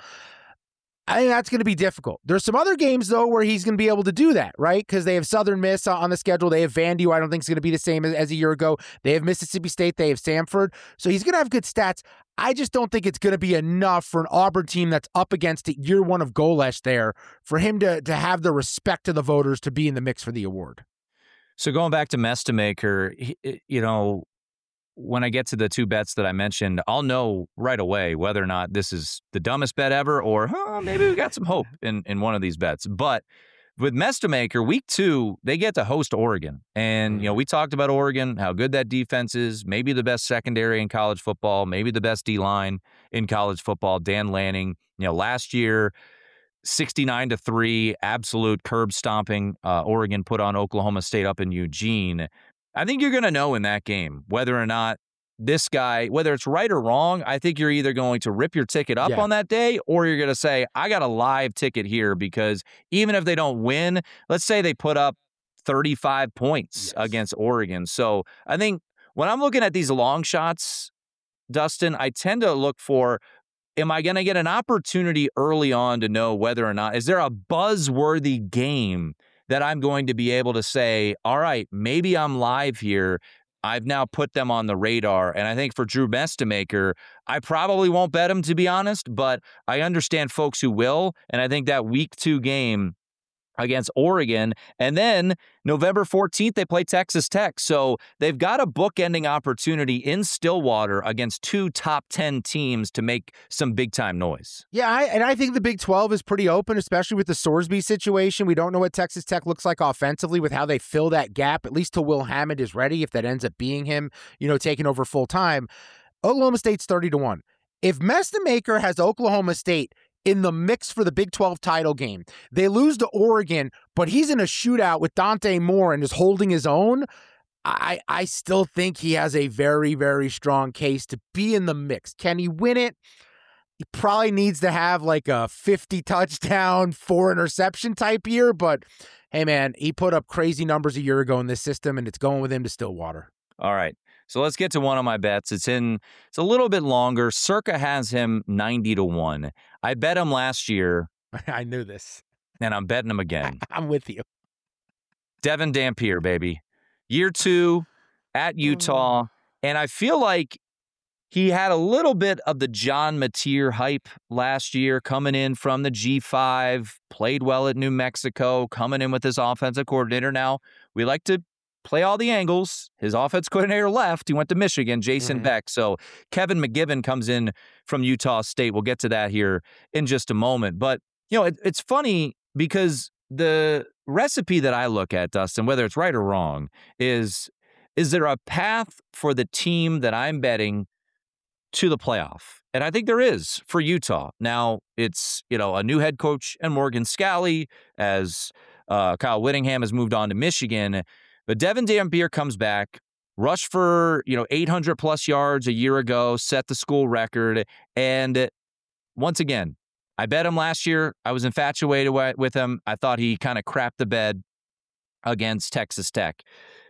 I think that's going to be difficult. There's some other games, though, where he's going to be able to do that, right? Because they have Southern Miss on the schedule. They have Vandy, who I don't think is going to be the same as, as a year ago. They have Mississippi State. They have Samford. So he's going to have good stats. I just don't think it's going to be enough for an Auburn team that's up against it year one of Golesh there for him to, to have the respect to the voters to be in the mix for the award. So going back to Bestamaker, you know, when I get to the two bets that I mentioned, I'll know right away whether or not this is the dumbest bet ever or huh, maybe we got some hope in, in one of these bets. But with Bestamaker, week two, they get to host Oregon. And, you know, we talked about Oregon, how good that defense is, maybe the best secondary in college football, maybe the best D-line in college football, Dan Lanning. You know, last year, sixty-nine to three, absolute curb stomping. Uh, Oregon put on Oklahoma State up in Eugene. I think you're going to know in that game whether or not this guy, whether it's right or wrong, I think you're either going to rip your ticket up yeah. on that day or you're going to say, I got a live ticket here because even if they don't win, let's say they put up thirty-five points yes. against Oregon. So I think when I'm looking at these long shots, Dustin, I tend to look for, am I going to get an opportunity early on to know whether or not, is there a buzzworthy game that I'm going to be able to say, all right, maybe I'm live here. I've now put them on the radar. And I think for Drew Mestemaker, I probably won't bet him, to be honest, but I understand folks who will. And I think that week two game against Oregon, and then November fourteenth, they play Texas Tech. So they've got a bookending opportunity in Stillwater against two top ten teams to make some big-time noise. Yeah, I, and I think the Big twelve is pretty open, especially with the Sorsby situation. We don't know what Texas Tech looks like offensively with how they fill that gap, at least till Will Hammond is ready, if that ends up being him, you know, taking over full-time. Oklahoma State's thirty to one. If Mestemaker has Oklahoma State in the mix for the Big twelve title game, they lose to Oregon, but he's in a shootout with Dante Moore and is holding his own, I, I still think he has a very, very strong case to be in the mix. Can he win it? He probably needs to have like a fifty touchdown, four interception type year, but hey man, he put up crazy numbers a year ago in this system, and it's going with him to Stillwater. All right. So let's get to one of my bets. It's in, it's a little bit longer. Circa has him ninety to one. I bet him last year. I knew this. And I'm betting him again. I'm with you. Devin Dampier, baby. Year two at Utah. And I feel like he had a little bit of the John Mateer hype last year, coming in from the G five, played well at New Mexico, coming in with his offensive coordinator. Now, we like to play all the angles. His offense coordinator left. He went to Michigan, Jason mm-hmm. Beck. So Kevin McGivern comes in from Utah State. We'll get to that here in just a moment. But, you know, it, it's funny because the recipe that I look at, Dustin, whether it's right or wrong, is, is there a path for the team that I'm betting to the playoff? And I think there is for Utah. Now, it's, you know, a new head coach and Morgan Scalley as uh, Kyle Whittingham has moved on to Michigan. But Devin Dampier comes back, rushed for, you know, eight hundred plus yards a year ago, set the school record. And once again, I bet him last year. I was infatuated with him. I thought he kind of crapped the bed against Texas Tech.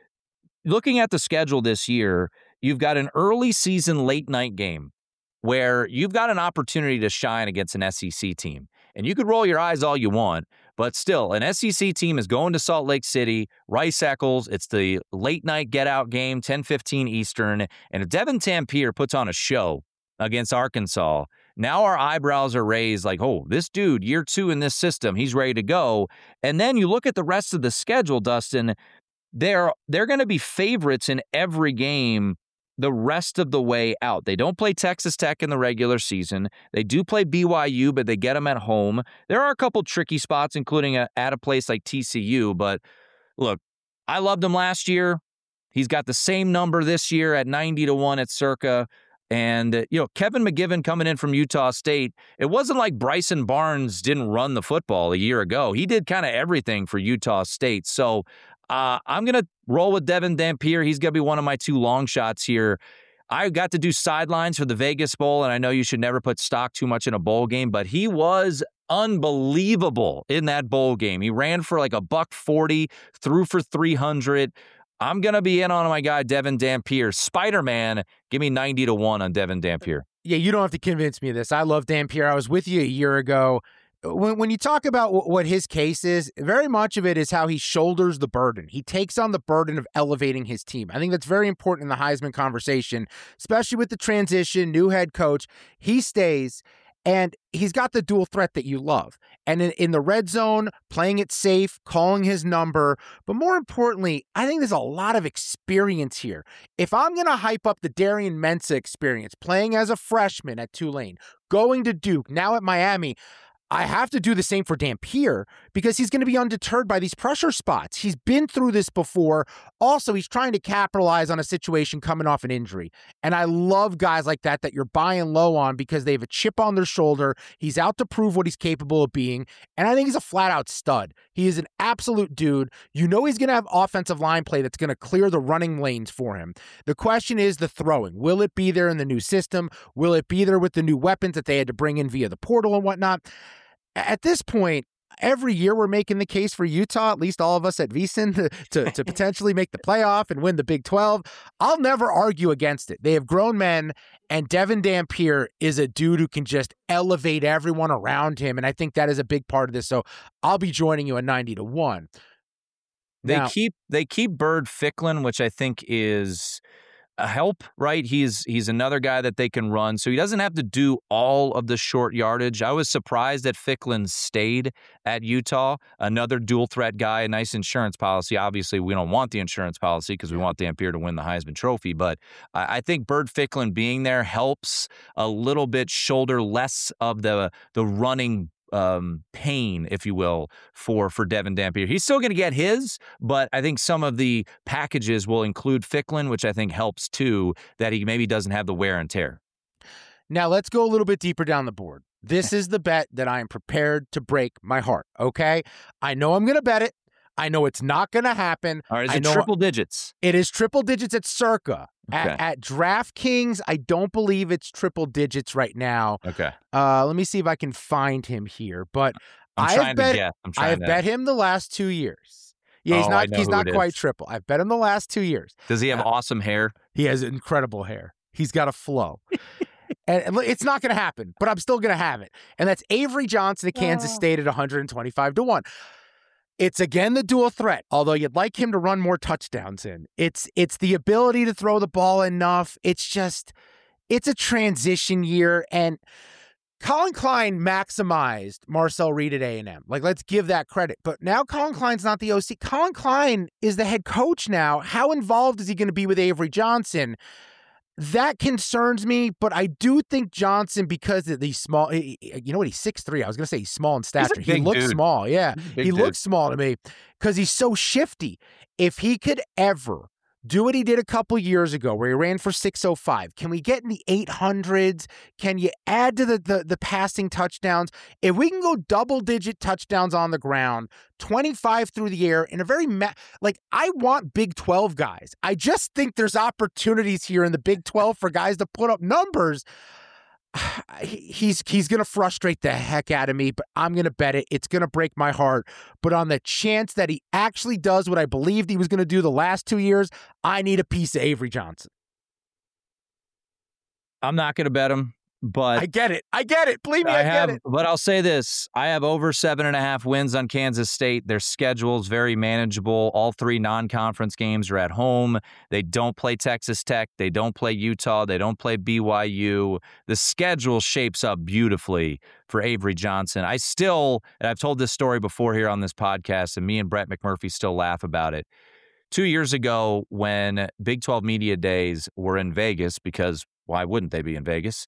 Looking at the schedule this year, you've got an early season late night game where you've got an opportunity to shine against an S E C team. And you could roll your eyes all you want, but still, an S E C team is going to Salt Lake City, Rice Eccles. It's the late night get out game, ten fifteen Eastern. And if Devin Dampier puts on a show against Arkansas, now our eyebrows are raised like, oh, this dude, year two in this system, he's ready to go. And then you look at the rest of the schedule, Dustin, they're, they're going to be favorites in every game the rest of the way out. They don't play Texas Tech in the regular season. They do play B Y U, but they get them at home. There are a couple tricky spots, including a, at a place like T C U. But look, I loved him last year. He's got the same number this year at ninety to one at Circa. And, you know, Kevin McGivern coming in from Utah State, it wasn't like Bryson Barnes didn't run the football a year ago. He did kind of everything for Utah State. So uh, I'm going to roll with Devin Dampier. He's going to be one of my two long shots here. I got to do sidelines for the Vegas Bowl, and I know you should never put stock too much in a bowl game, but he was unbelievable in that bowl game. He ran for like a buck forty, threw for three hundred. I'm going to be in on my guy, Devin Dampier. Spider-Man, give me ninety to one on Devin Dampier. Yeah, you don't have to convince me of this. I love Dampier. I was with you a year ago. When when you talk about w- what his case is, very much of it is how he shoulders the burden. He takes on the burden of elevating his team. I think that's very important in the Heisman conversation, especially with the transition, new head coach. He stays, and he's got the dual threat that you love. And in, in the red zone, playing it safe, calling his number. But more importantly, I think there's a lot of experience here. If I'm going to hype up the Darian Mensah experience, playing as a freshman at Tulane, going to Duke, now at Miami, I have to do the same for Dampier because he's going to be undeterred by these pressure spots. He's been through this before. Also, he's trying to capitalize on a situation coming off an injury. And I love guys like that that you're buying low on because they have a chip on their shoulder. He's out to prove what he's capable of being. And I think he's a flat-out stud. He is an absolute dude. You know he's going to have offensive line play that's going to clear the running lanes for him. The question is the throwing. Will it be there in the new system? Will it be there with the new weapons that they had to bring in via the portal and whatnot? At this point, every year we're making the case for Utah, at least all of us at VSiN, to, to, to potentially make the playoff and win the Big twelve. I'll never argue against it. They have grown men, and Devin Dampier is a dude who can just elevate everyone around him, and I think that is a big part of this. So I'll be joining you at ninety to one. They Now, keep they keep Bird Ficklin, which I think is a help, right? He's he's another guy that they can run, so he doesn't have to do all of the short yardage. I was surprised that Ficklin stayed at Utah. Another dual threat guy, a nice insurance policy. Obviously, we don't want the insurance policy because we want Dampier to win the Heisman Trophy, but I, I think Bird Ficklin being there helps a little bit shoulder less of the the running Um, pain, if you will, for for Devin Dampier. He's still going to get his, but I think some of the packages will include Ficklin, which I think helps too, that he maybe doesn't have the wear and tear. now let's go a little bit deeper down the board. This is the bet that I am prepared to break my heart, okay? I know I'm going to bet it. I know it's not going to happen. All right, is I it know triple digits? It is triple digits at Circa. Okay. At, at DraftKings, I don't believe it's triple digits right now. Okay. Uh, let me see if I can find him here. But I'm I trying have to bet, guess. I'm I trying have to... bet him the last two years. Yeah, he's Oh, I not know he's who not it quite is. triple. I've bet him the last two years. Does he have Uh, awesome hair? He has incredible hair. He's got a flow. and, and look, it's not going to happen, but I'm still going to have it. And that's Avery Johnson at Kansas Oh. State at one hundred twenty-five to one. It's again the dual threat, although you'd like him to run more touchdowns in. It's it's the ability to throw the ball enough. It's just, it's a transition year. And Colin Klein maximized Marcel Reed at A and M. Like, let's give that credit. But now Colin Klein's not the O C. Colin Klein is the head coach now. How involved is he going to be with Avery Johnson? That concerns me, but I do think Johnson, because of the small, you know what, he's six three. I was going to say he's small in stature. He big looks dude. small, yeah. Big He dude. looks small to me because he's so shifty. If he could ever do what he did a couple years ago where he ran for six oh five, can we get in the eight hundreds? Can you add to the, the, the passing touchdowns? If we can go double-digit touchdowns on the ground, twenty-five through the air, in a very, ma- like, I want Big twelve guys. I just think there's opportunities here in the Big twelve for guys to put up numbers. He's he's going to frustrate the heck out of me, but I'm going to bet it. It's going to break my heart. But on the chance that he actually does what I believed he was going to do the last two years, I need a piece of Avery Johnson. I'm not going to bet him, but I get it. I get it. Believe me, I, I get have, it. but I'll say this. I have over seven and a half wins on Kansas State. Their schedule's very manageable. All three non-conference games are at home. They don't play Texas Tech. They don't play Utah. They don't play B Y U. The schedule shapes up beautifully for Avery Johnson. I still, and I've told this story before here on this podcast, and me and Brett McMurphy still laugh about it. Two years ago, when Big twelve Media Days were in Vegas, because why wouldn't they be in Vegas?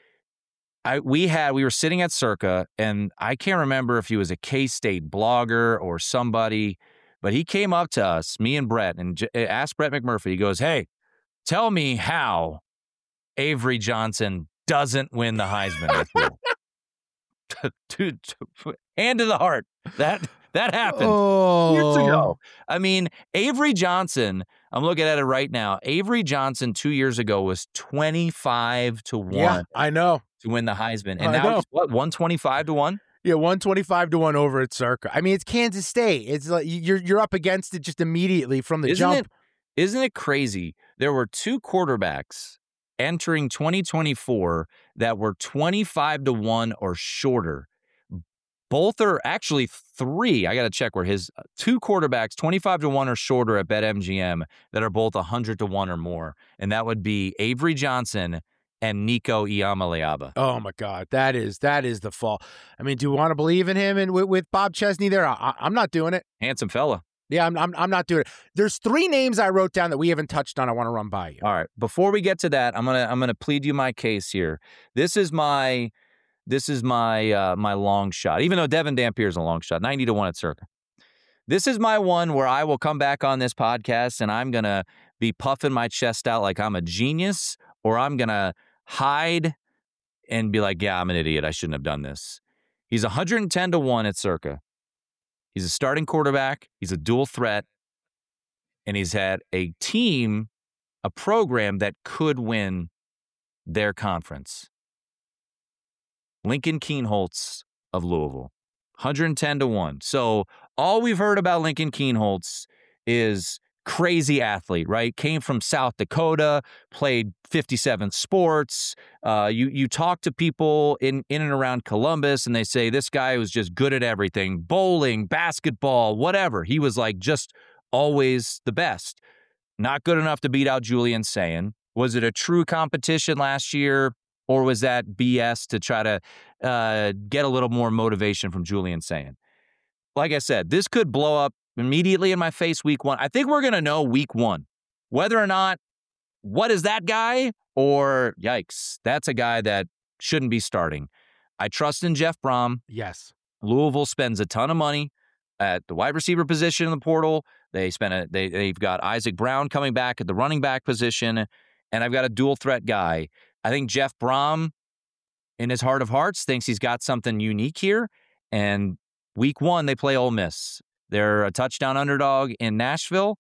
I, we had we were sitting at Circa, and I can't remember if he was a K-State blogger or somebody, but he came up to us, me and Brett, and j- asked Brett McMurphy. He goes, "Hey, tell me how Avery Johnson doesn't win the Heisman this year." Dude, hand to the heart. That that happened Oh. years ago. I mean, Avery Johnson. I'm looking at it right now. Avery Johnson two years ago was twenty-five to one. Yeah, I know. To win the Heisman. And I now know. he's what, one twenty-five to one? Yeah, one twenty-five to one over at Circa. I mean, it's Kansas State. It's like you're you're up against it just immediately from the Isn't jump. it, isn't it crazy? There were two quarterbacks entering twenty twenty-four that were twenty-five to one or shorter. Both are actually three. I got to check where his uh, two quarterbacks, twenty-five to one or shorter at BetMGM, that are both one hundred to one or more. And that would be Avery Johnson and Nico Iamaleava. Oh my God, that is that is the fall. I mean, do we want to believe in him and with, with Bob Chesney there? I, I'm not doing it. Handsome fella. Yeah, I'm, I'm I'm not doing it. There's three names I wrote down that we haven't touched on. I want to run by you. All right. Before we get to that, I'm gonna I'm gonna plead you my case here. This is my this is my uh, my long shot. Even though Devin Dampier is a long shot, ninety to one at Circa. This is my one where I will come back on this podcast and I'm gonna be puffing my chest out like I'm a genius, or I'm gonna hide and be like, yeah, I'm an idiot. I shouldn't have done this. He's one hundred ten to one at Circa. He's a starting quarterback. He's a dual threat. And he's had a team, a program that could win their conference. Lincoln Kienholz of Louisville. one hundred ten to one. So all we've heard about Lincoln Kienholz is crazy athlete, right? Came from South Dakota, played fifty-seven sports. Uh, you you talk to people in, in and around Columbus, and they say this guy was just good at everything. Bowling, basketball, whatever. He was like just always the best. Not good enough to beat out Julian Sayin. Was it a true competition last year, or was that B S to try to uh, get a little more motivation from Julian Sayin? Like I said, this could blow up immediately in my face week one. I think we're going to know week one whether or not, what is that guy, or yikes, that's a guy that shouldn't be starting. I trust in Jeff Brom. Yes. Louisville spends a ton of money at the wide receiver position in the portal. They spent a, they, they've got Isaac Brown coming back at the running back position, and I've got a dual threat guy. I think Jeff Brom, in his heart of hearts, thinks he's got something unique here, and week one, they play Ole Miss. They're a touchdown underdog in Nashville.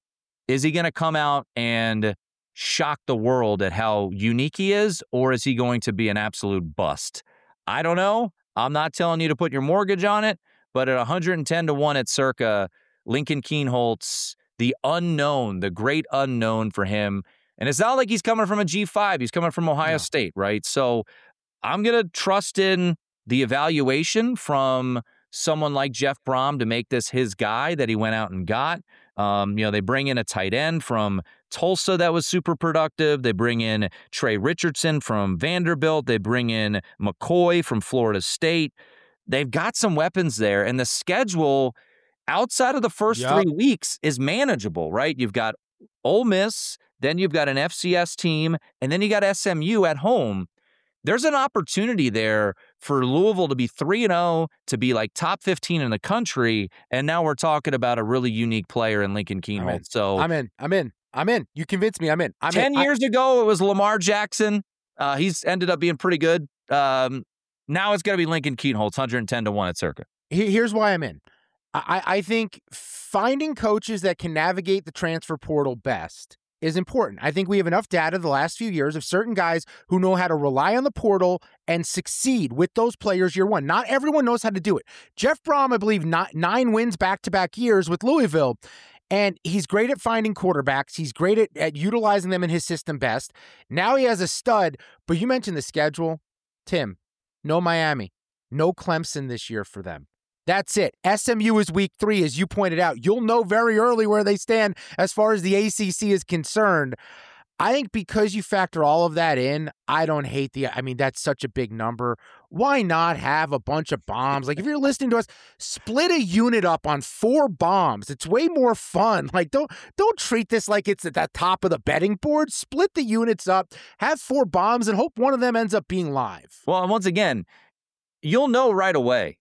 Is he going to come out and shock the world at how unique he is, or is he going to be an absolute bust? I don't know. I'm not telling you to put your mortgage on it, but at one hundred ten to one at Circa, Lincoln Kienholz, the unknown, the great unknown for him. And it's not like he's coming from a G five. He's coming from Ohio no. State, right? So I'm going to trust in the evaluation from someone like Jeff Brom to make this his guy that he went out and got. Um, you know, they bring in a tight end from Tulsa that was super productive. They bring in Trey Richardson from Vanderbilt. They bring in McCoy from Florida State. They've got some weapons there, and the schedule outside of the first yep. three weeks is manageable, right? You've got Ole Miss, then you've got an F C S team, and then you got S M U at home. There's an opportunity there for Louisville to be three and oh, to be like top fifteen in the country, and now we're talking about a really unique player in Lincoln Kienholz. So I'm in. I'm in. I'm in. You convinced me. I'm in. I'm ten in. years I, ago, it was Lamar Jackson. Uh, he's ended up being pretty good. Um, now it's going to be Lincoln Kienholz, one hundred ten to one at Circa. Here's why I'm in. I, I think finding coaches that can navigate the transfer portal best is important. I think we have enough data the last few years of certain guys who know how to rely on the portal and succeed with those players year one. Not everyone knows how to do it. Jeff Brom, I believe, not, nine wins back-to-back years with Louisville, and he's great at finding quarterbacks. He's great at, at utilizing them in his system best. Now he has a stud, but you mentioned the schedule. Tim, no Miami, no Clemson this year for them. That's it. S M U is week three, as you pointed out. You'll know very early where they stand as far as the A C C is concerned. I think because you factor all of that in, I don't hate the, I mean, that's such a big number. Why not have a bunch of bombs? Like, if you're listening to us, split a unit up on four bombs. It's way more fun. Like, don't, don't treat this like it's at the top of the betting board. Split the units up, have four bombs, and hope one of them ends up being live. Well, and once again, you'll know right away.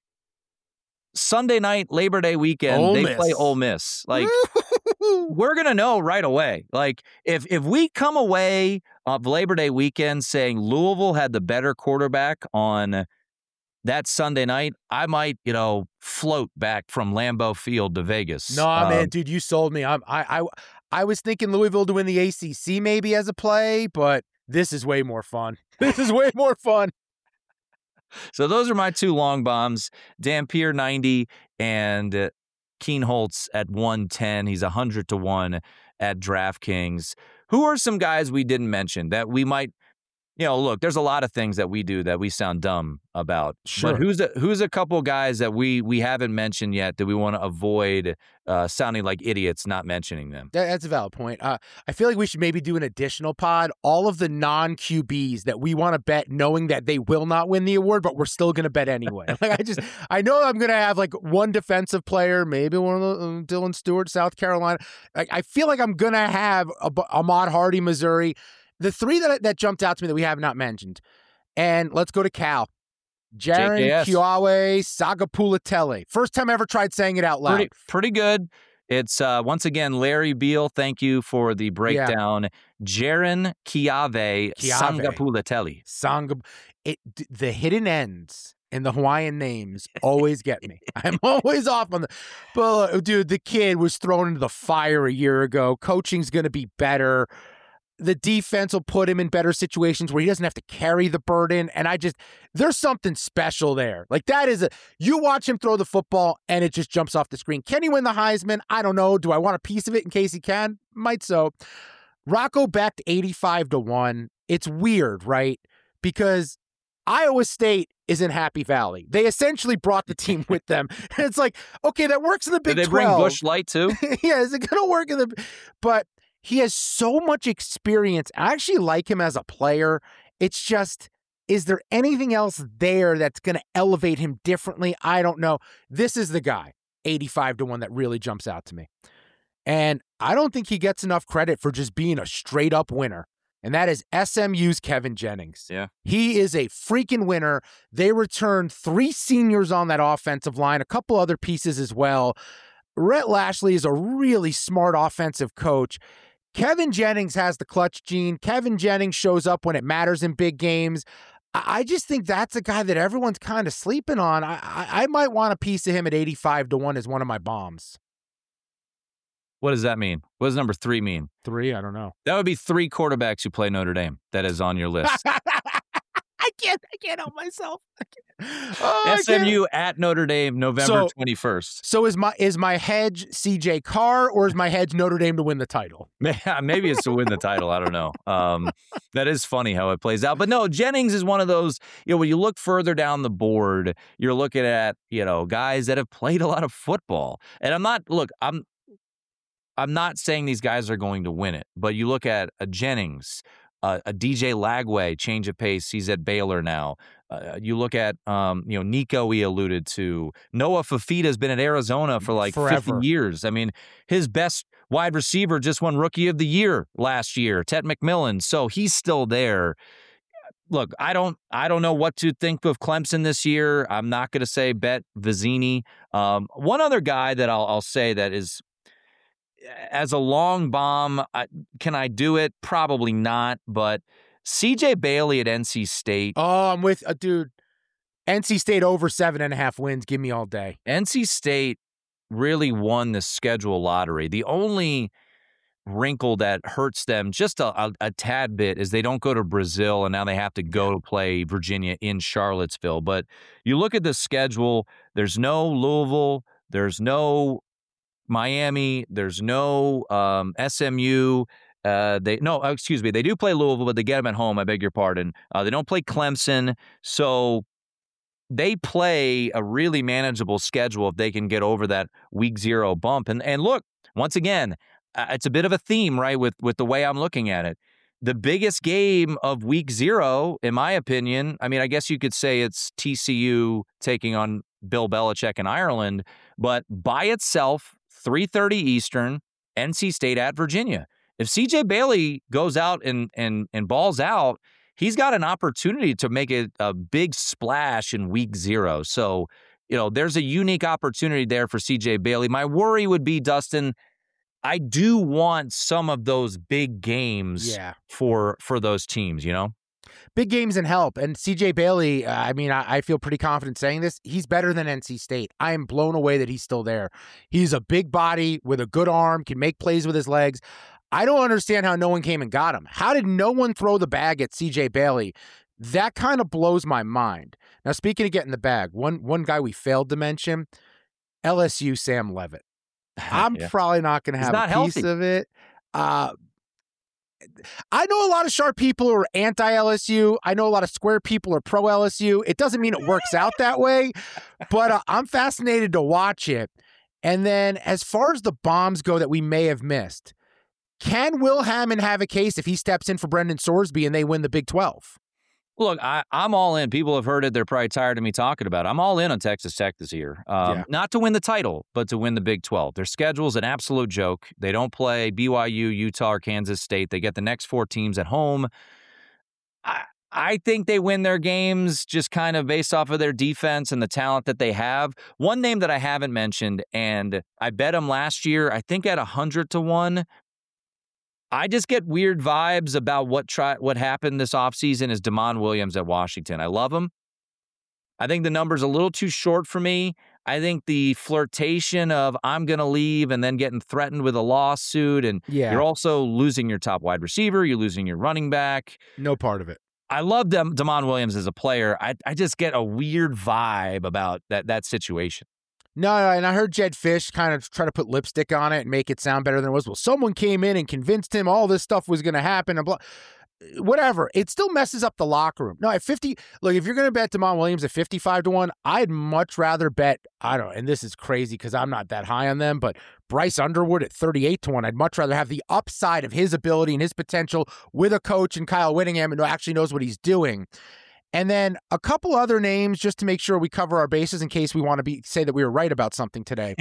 Sunday night, Labor Day weekend, Ole they Miss. play Ole Miss. Like, we're going to know right away. Like, if if we come away of Labor Day weekend saying Louisville had the better quarterback on that Sunday night, I might, you know, float back from Lambeau Field to Vegas. No, um, man, dude, you sold me. I'm, I, I, I was thinking Louisville to win the A C C maybe as a play, but this is way more fun. This is way more fun. So those are my two long bombs, Dampier ninety and uh, Kienholz at one ten. He's one hundred to one at DraftKings. Who are some guys we didn't mention that we might, you know, look, there's a lot of things that we do that we sound dumb about. Sure. But who's a, who's a couple guys that we we haven't mentioned yet that we want to avoid uh, sounding like idiots not mentioning them? That, that's a valid point. Uh, I feel like we should maybe do an additional pod. All of the non-Q Bs that we want to bet knowing that they will not win the award, but we're still going to bet anyway. Like, I just, I know I'm going to have like one defensive player, maybe one of the, um, Dylan Stewart, South Carolina. I, I feel like I'm going to have a, Ahmad Hardy, Missouri. The three that that jumped out to me that we have not mentioned. And let's go to Cal. Jaron Kiawe Sagapulitele. First time I ever tried saying it out loud. Pretty, pretty good. It's, uh, once again, Larry Beal. Thank you for the breakdown. Yeah. Jaron Kiawe Sagapulitele. Sanga, it, the hidden ends in the Hawaiian names always get me. I'm always off on the... But, uh, dude, the kid was thrown into the fire a year ago. Coaching's going to be better. the defense will put him in better situations where he doesn't have to carry the burden. And I just, there's something special there. Like that is a, you watch him throw the football and it just jumps off the screen. Can he win the Heisman? I don't know. Do I want a piece of it in case he can? Might so. Rocco Becht eighty-five to one. It's weird, right? Because Iowa State is in Happy Valley. They essentially brought the team with them. And it's like, okay, that works in the Big Did they twelve. bring Busch Light too? Yeah, is it going to work in the... But he has so much experience. I actually like him as a player. It's just, is there anything else there that's going to elevate him differently? I don't know. This is the guy, eighty-five to one, that really jumps out to me. And I don't think he gets enough credit for just being a straight up winner. And that is S M U's Kevin Jennings. Yeah. He is a freaking winner. They returned three seniors on that offensive line, a couple other pieces as well. Rhett Lashley is a really smart offensive coach. Kevin Jennings has the clutch gene. Kevin Jennings shows up when it matters in big games. I just think that's a guy that everyone's kind of sleeping on. I, I, I might want a piece of him at eighty-five to one as one of my bombs. What does that mean? What does number three mean? Three? I don't know. That would be three quarterbacks who play Notre Dame. That is on your list. I can't. I can't help myself. I can't. Oh, S M U I can't. at Notre Dame, November twenty-first. So is my is my hedge C J Carr or is my hedge Notre Dame to win the title? Maybe it's to win the title. I don't know. Um, that is funny how it plays out. But no, Jennings is one of those, you know, when you look further down the board, you're looking at, you know, guys that have played a lot of football. And I'm not, look, I'm, I'm not saying these guys are going to win it, but you look at a Jennings, uh, a D J Lagway, change of pace. He's at Baylor now. Uh, you look at, um, you know, Nico we alluded to. Noah Fafita has been at Arizona for like Forever. fifty years. I mean, his best wide receiver just won Rookie of the Year last year, Ted McMillan. So he's still there. Look, I don't I don't know what to think of Clemson this year. I'm not going to say bet Vizzini. Um, one other guy that I'll, I'll say that is, as a long bomb, I, can I do it? Probably not, but C J Bailey at N C State. Oh, I'm with uh, dude. N C State over seven and a half wins. Give me all day. N C State really won the schedule lottery. The only wrinkle that hurts them just a, a, a tad bit is they don't go to Brazil, and now they have to go to play Virginia in Charlottesville. But you look at the schedule, there's no Louisville, there's no Miami, there's no um, S M U. Uh, they no, excuse me. They do play Louisville, but they get them at home. I beg your pardon. Uh, they don't play Clemson, so they play a really manageable schedule if they can get over that week zero bump. And and look, once again, uh, it's a bit of a theme, right? With with the way I'm looking at it, the biggest game of week zero, in my opinion. I mean, I guess you could say it's T C U taking on Bill Belichick in Ireland, but by itself, three thirty Eastern, N C State at Virginia. If C J Bailey goes out and and and balls out, he's got an opportunity to make it a big splash in week zero. So, you know, there's a unique opportunity there for C J Bailey. My worry would be, Dustin, I do want some of those big games Yeah. for for those teams, you know? Big games and help. And C J Bailey, uh, I mean, I, I feel pretty confident saying this. He's better than N C State. I am blown away that he's still there. He's a big body with a good arm, can make plays with his legs. I don't understand how no one came and got him. How did no one throw the bag at C J Bailey? That kind of blows my mind. Now, speaking of getting the bag, one one guy we failed to mention, L S U Sam Levitt. I'm Yeah. probably not going to He's have not a piece healthy. of it. Uh, I know a lot of sharp people who are anti-L S U. I know a lot of square people are pro-L S U. It doesn't mean it works out that way, but uh, I'm fascinated to watch it. And then as far as the bombs go that we may have missed, can Will Hammond have a case if he steps in for Brendan Sorsby and they win the Big twelve? Look, I, I'm all in. People have heard it. They're probably tired of me talking about it. I'm all in on Texas Tech this year. Um, Yeah. Not to win the title, but to win the Big twelve. Their schedule's an absolute joke. They don't play B Y U, Utah, or Kansas State. They get the next four teams at home. I, I think they win their games just kind of based off of their defense and the talent that they have. One name that I haven't mentioned, and I bet him last year, I think at one hundred to one. I just get weird vibes about what try, what happened this offseason is Damon Williams at Washington. I love him. I think the number's a little too short for me. I think the flirtation of I'm going to leave and then getting threatened with a lawsuit, and Yeah. you're also losing your top wide receiver, you're losing your running back. No part of it. I love Dem- Damon Williams as a player. I I just get a weird vibe about that that situation. No, and I heard Jed Fish kind of try to put lipstick on it and make it sound better than it was. Well, someone came in and convinced him all this stuff was going to happen and blah. Whatever. It still messes up the locker room. No, at fifty, look, if you're going to bet Damon Williams at fifty-five to one, I'd much rather bet, I don't know, and this is crazy because I'm not that high on them, but Bryce Underwood at thirty-eight to one. I'd much rather have the upside of his ability and his potential with a coach and Kyle Whittingham who actually knows what he's doing. And then a couple other names just to make sure we cover our bases in case we want to be say that we were right about something today.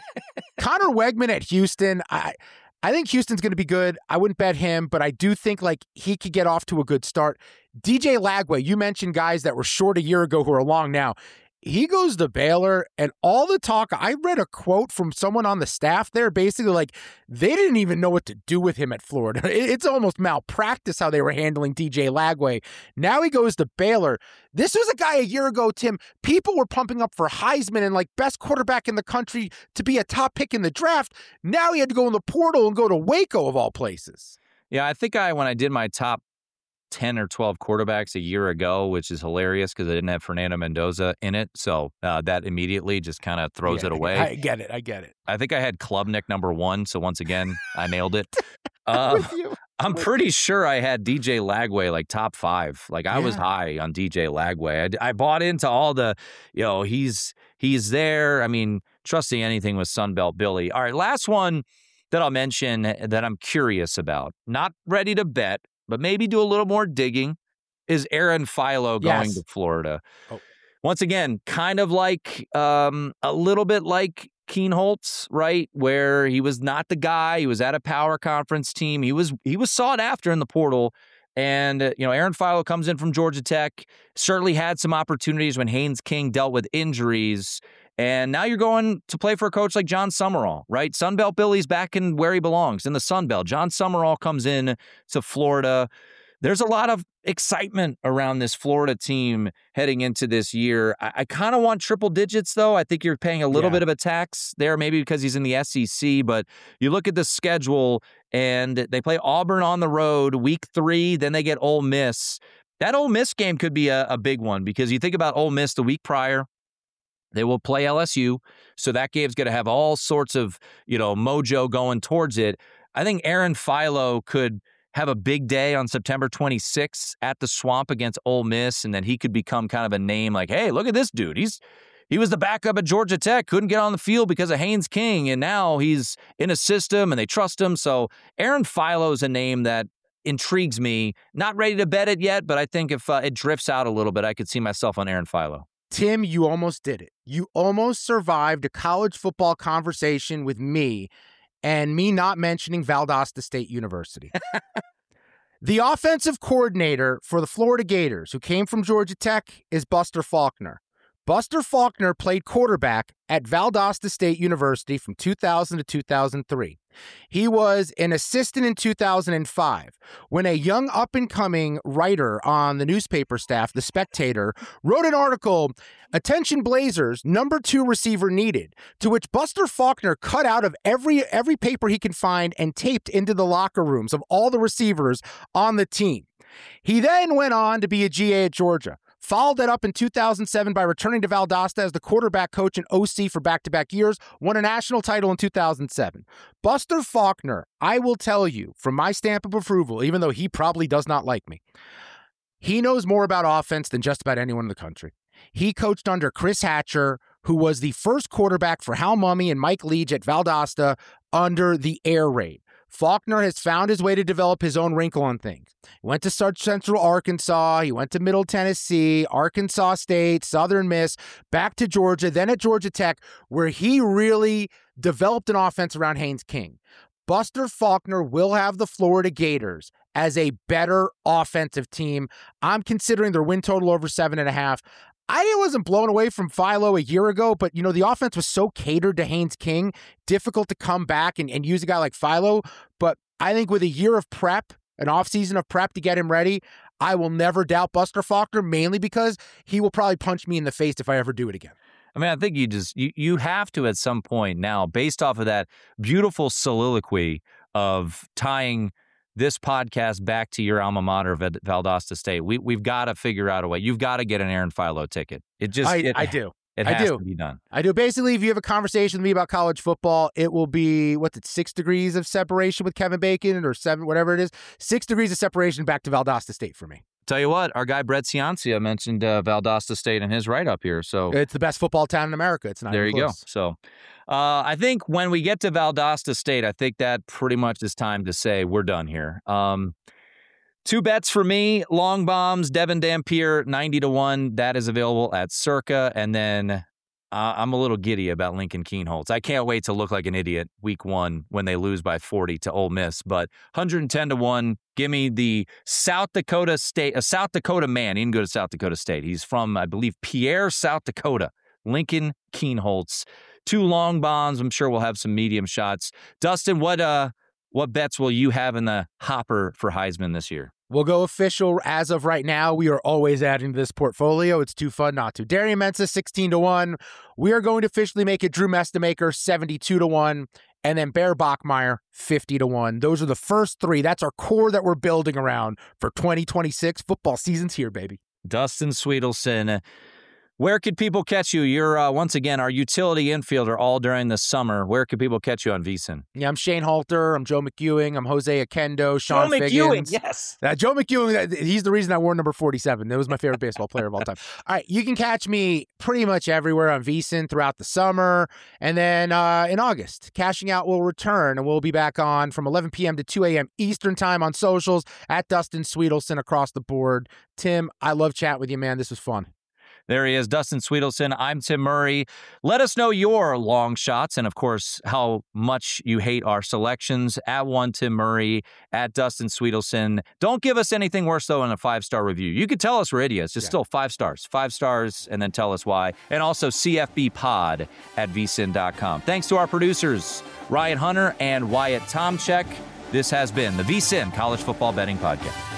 Connor Wegman at Houston. I I think Houston's going to be good. I wouldn't bet him, but I do think like he could get off to a good start. D J Lagway, you mentioned guys that were short a year ago who are long now. He goes to Baylor, and all the talk, I read a quote from someone on the staff there, basically like they didn't even know what to do with him at Florida. It's almost malpractice how they were handling D J Lagway. Now he goes to Baylor. This was a guy a year ago, Tim. People were pumping up for Heisman and like best quarterback in the country to be a top pick in the draft. Now he had to go in the portal and go to Waco of all places. Yeah, I think I when I did my top ten or twelve quarterbacks a year ago, which is hilarious because I didn't have Fernando Mendoza in it. So uh, that immediately just kind of throws yeah, it away. I get it. I get it. I think I had Klubnik number one. So once again, I nailed it. Uh, I'm pretty sure I had D J Lagway like top five. Like I yeah. was high on D J Lagway. I, I bought into all the, you know, he's he's there. I mean, trusting anything with Sunbelt Billy. All right, last one that I'll mention that I'm curious about. Not ready to bet, but maybe do a little more digging, is Aaron Philo going yes. to Florida. Oh. Once again, kind of like um, a little bit like Keen Holtz, right? Where he was not the guy. He was at a power conference team. He was he was sought after in the portal. And, uh, you know, Aaron Philo comes in from Georgia Tech, certainly had some opportunities when Haynes King dealt with injuries. And now you're going to play for a coach like John Summerall, right? Sunbelt Billy's back in where he belongs, in the Sun Belt. John Summerall comes in to Florida. There's a lot of excitement around this Florida team heading into this year. I, I kind of want triple digits, though. I think you're paying a little yeah. bit of a tax there, maybe because he's in the S E C. But you look at the schedule, and they play Auburn on the road week three. Then they get Ole Miss. That Ole Miss game could be a, a big one because you think about Ole Miss the week prior. They will play L S U, so that game's going to have all sorts of, you know, mojo going towards it. I think Aaron Philo could have a big day on September twenty-sixth at the Swamp against Ole Miss, and then he could become kind of a name like, hey, look at this dude. He's he was the backup at Georgia Tech, couldn't get on the field because of Haynes King, and now he's in a system and they trust him. So Aaron Philo is a name that intrigues me. Not ready to bet it yet, but I think if uh, it drifts out a little bit, I could see myself on Aaron Philo. Tim, you almost did it. You almost survived a college football conversation with me and me not mentioning Valdosta State University. The offensive coordinator for the Florida Gators, who came from Georgia Tech, is Buster Faulkner. Buster Faulkner played quarterback at Valdosta State University from two thousand to two thousand three. He was an assistant in two thousand five when a young up-and-coming writer on the newspaper staff, The Spectator, wrote an article, Attention Blazers, number two receiver needed, to which Buster Faulkner cut out of every every paper he could find and taped into the locker rooms of all the receivers on the team. He then went on to be a G A at Georgia. Followed that up in two thousand seven by returning to Valdosta as the quarterback coach and O C for back-to-back years, won a national title in two thousand seven. Buster Faulkner, I will tell you, from my stamp of approval, even though he probably does not like me, he knows more about offense than just about anyone in the country. He coached under Chris Hatcher, who was the first quarterback for Hal Mumme and Mike Leach at Valdosta under the air raid. Faulkner has found his way to develop his own wrinkle on things. He went to South Central Arkansas, he went to Middle Tennessee, Arkansas State, Southern Miss, back to Georgia, then at Georgia Tech, where he really developed an offense around Haynes King. Buster Faulkner will have the Florida Gators as a better offensive team. I'm considering their win total over seven and a half. I wasn't blown away from Philo a year ago, but, you know, the offense was so catered to Haynes King, difficult to come back and, and use a guy like Philo. But I think with a year of prep, an offseason of prep to get him ready, I will never doubt Buster Faulkner, mainly because he will probably punch me in the face if I ever do it again. I mean, I think you just you you have to at some point now, based off of that beautiful soliloquy of tying this podcast back to your alma mater, Valdosta State. We we've got to figure out a way. You've got to get an Aaron Philo ticket. It just I, it, I do. It I has do. to be done. I do. Basically, if you have a conversation with me about college football, it will be, what's it, six degrees of separation with Kevin Bacon or seven, whatever it is. Six degrees of separation back to Valdosta State for me. Tell you what, our guy Brett Ciancia mentioned uh, Valdosta State in his write-up here. So it's the best football town in America. It's not there you close. go. So uh, I think when we get to Valdosta State, I think that pretty much is time to say we're done here. Um, two bets for me: long bombs, Devin Dampier, ninety to one. That is available at Circa, and then. Uh, I'm a little giddy about Lincoln Kienholz. I can't wait to look like an idiot week one when they lose by forty to Ole Miss. But one hundred ten to one, give me the South Dakota State, a South Dakota man. He didn't go to South Dakota State. He's from, I believe, Pierre, South Dakota. Lincoln Kienholz. Two long bombs. I'm sure we'll have some medium shots. Dustin, what uh, what bets will you have in the hopper for Heisman this year? We'll go official as of right now. We are always adding to this portfolio. It's too fun not to. Darian Mensah, sixteen to one. We are going to officially make it Drew Mestamaker, seventy-two to one. And then Bear Bachmeier, fifty to one. Those are the first three. That's our core that we're building around for twenty twenty-six. Football season's here, baby. Dustin Sweetelson. Where could people catch you? You're, uh, once again, our utility infielder all during the summer. Where could people catch you on VSiN? Yeah, I'm Shane Halter. I'm Joe McEwing. I'm Jose Akendo. Sean Joe Figgins. McEwing, yes. Uh, Joe McEwing, he's the reason I wore number forty-seven. That was my favorite baseball player of all time. All right, you can catch me pretty much everywhere on VSiN throughout the summer. And then uh, in August, Cashing Out will return, and we'll be back on from eleven p.m. to two a.m. Eastern time on socials at Dustin Sweetelson across the board. Tim, I love chatting with you, man. This was fun. There he is, Dustin Sweetelson. I'm Tim Murray. Let us know your long shots and, of course, how much you hate our selections. At one Tim Murray, at Dustin Sweetelson. Don't give us anything worse, though, than a five-star review. You could tell us we're idiots. Just yeah. still five stars. Five stars, and then tell us why. And also C F B pod at V S I N dot com. Thanks to our producers, Ryan Hunter and Wyatt Tomchek. This has been the V S I N College Football Betting Podcast.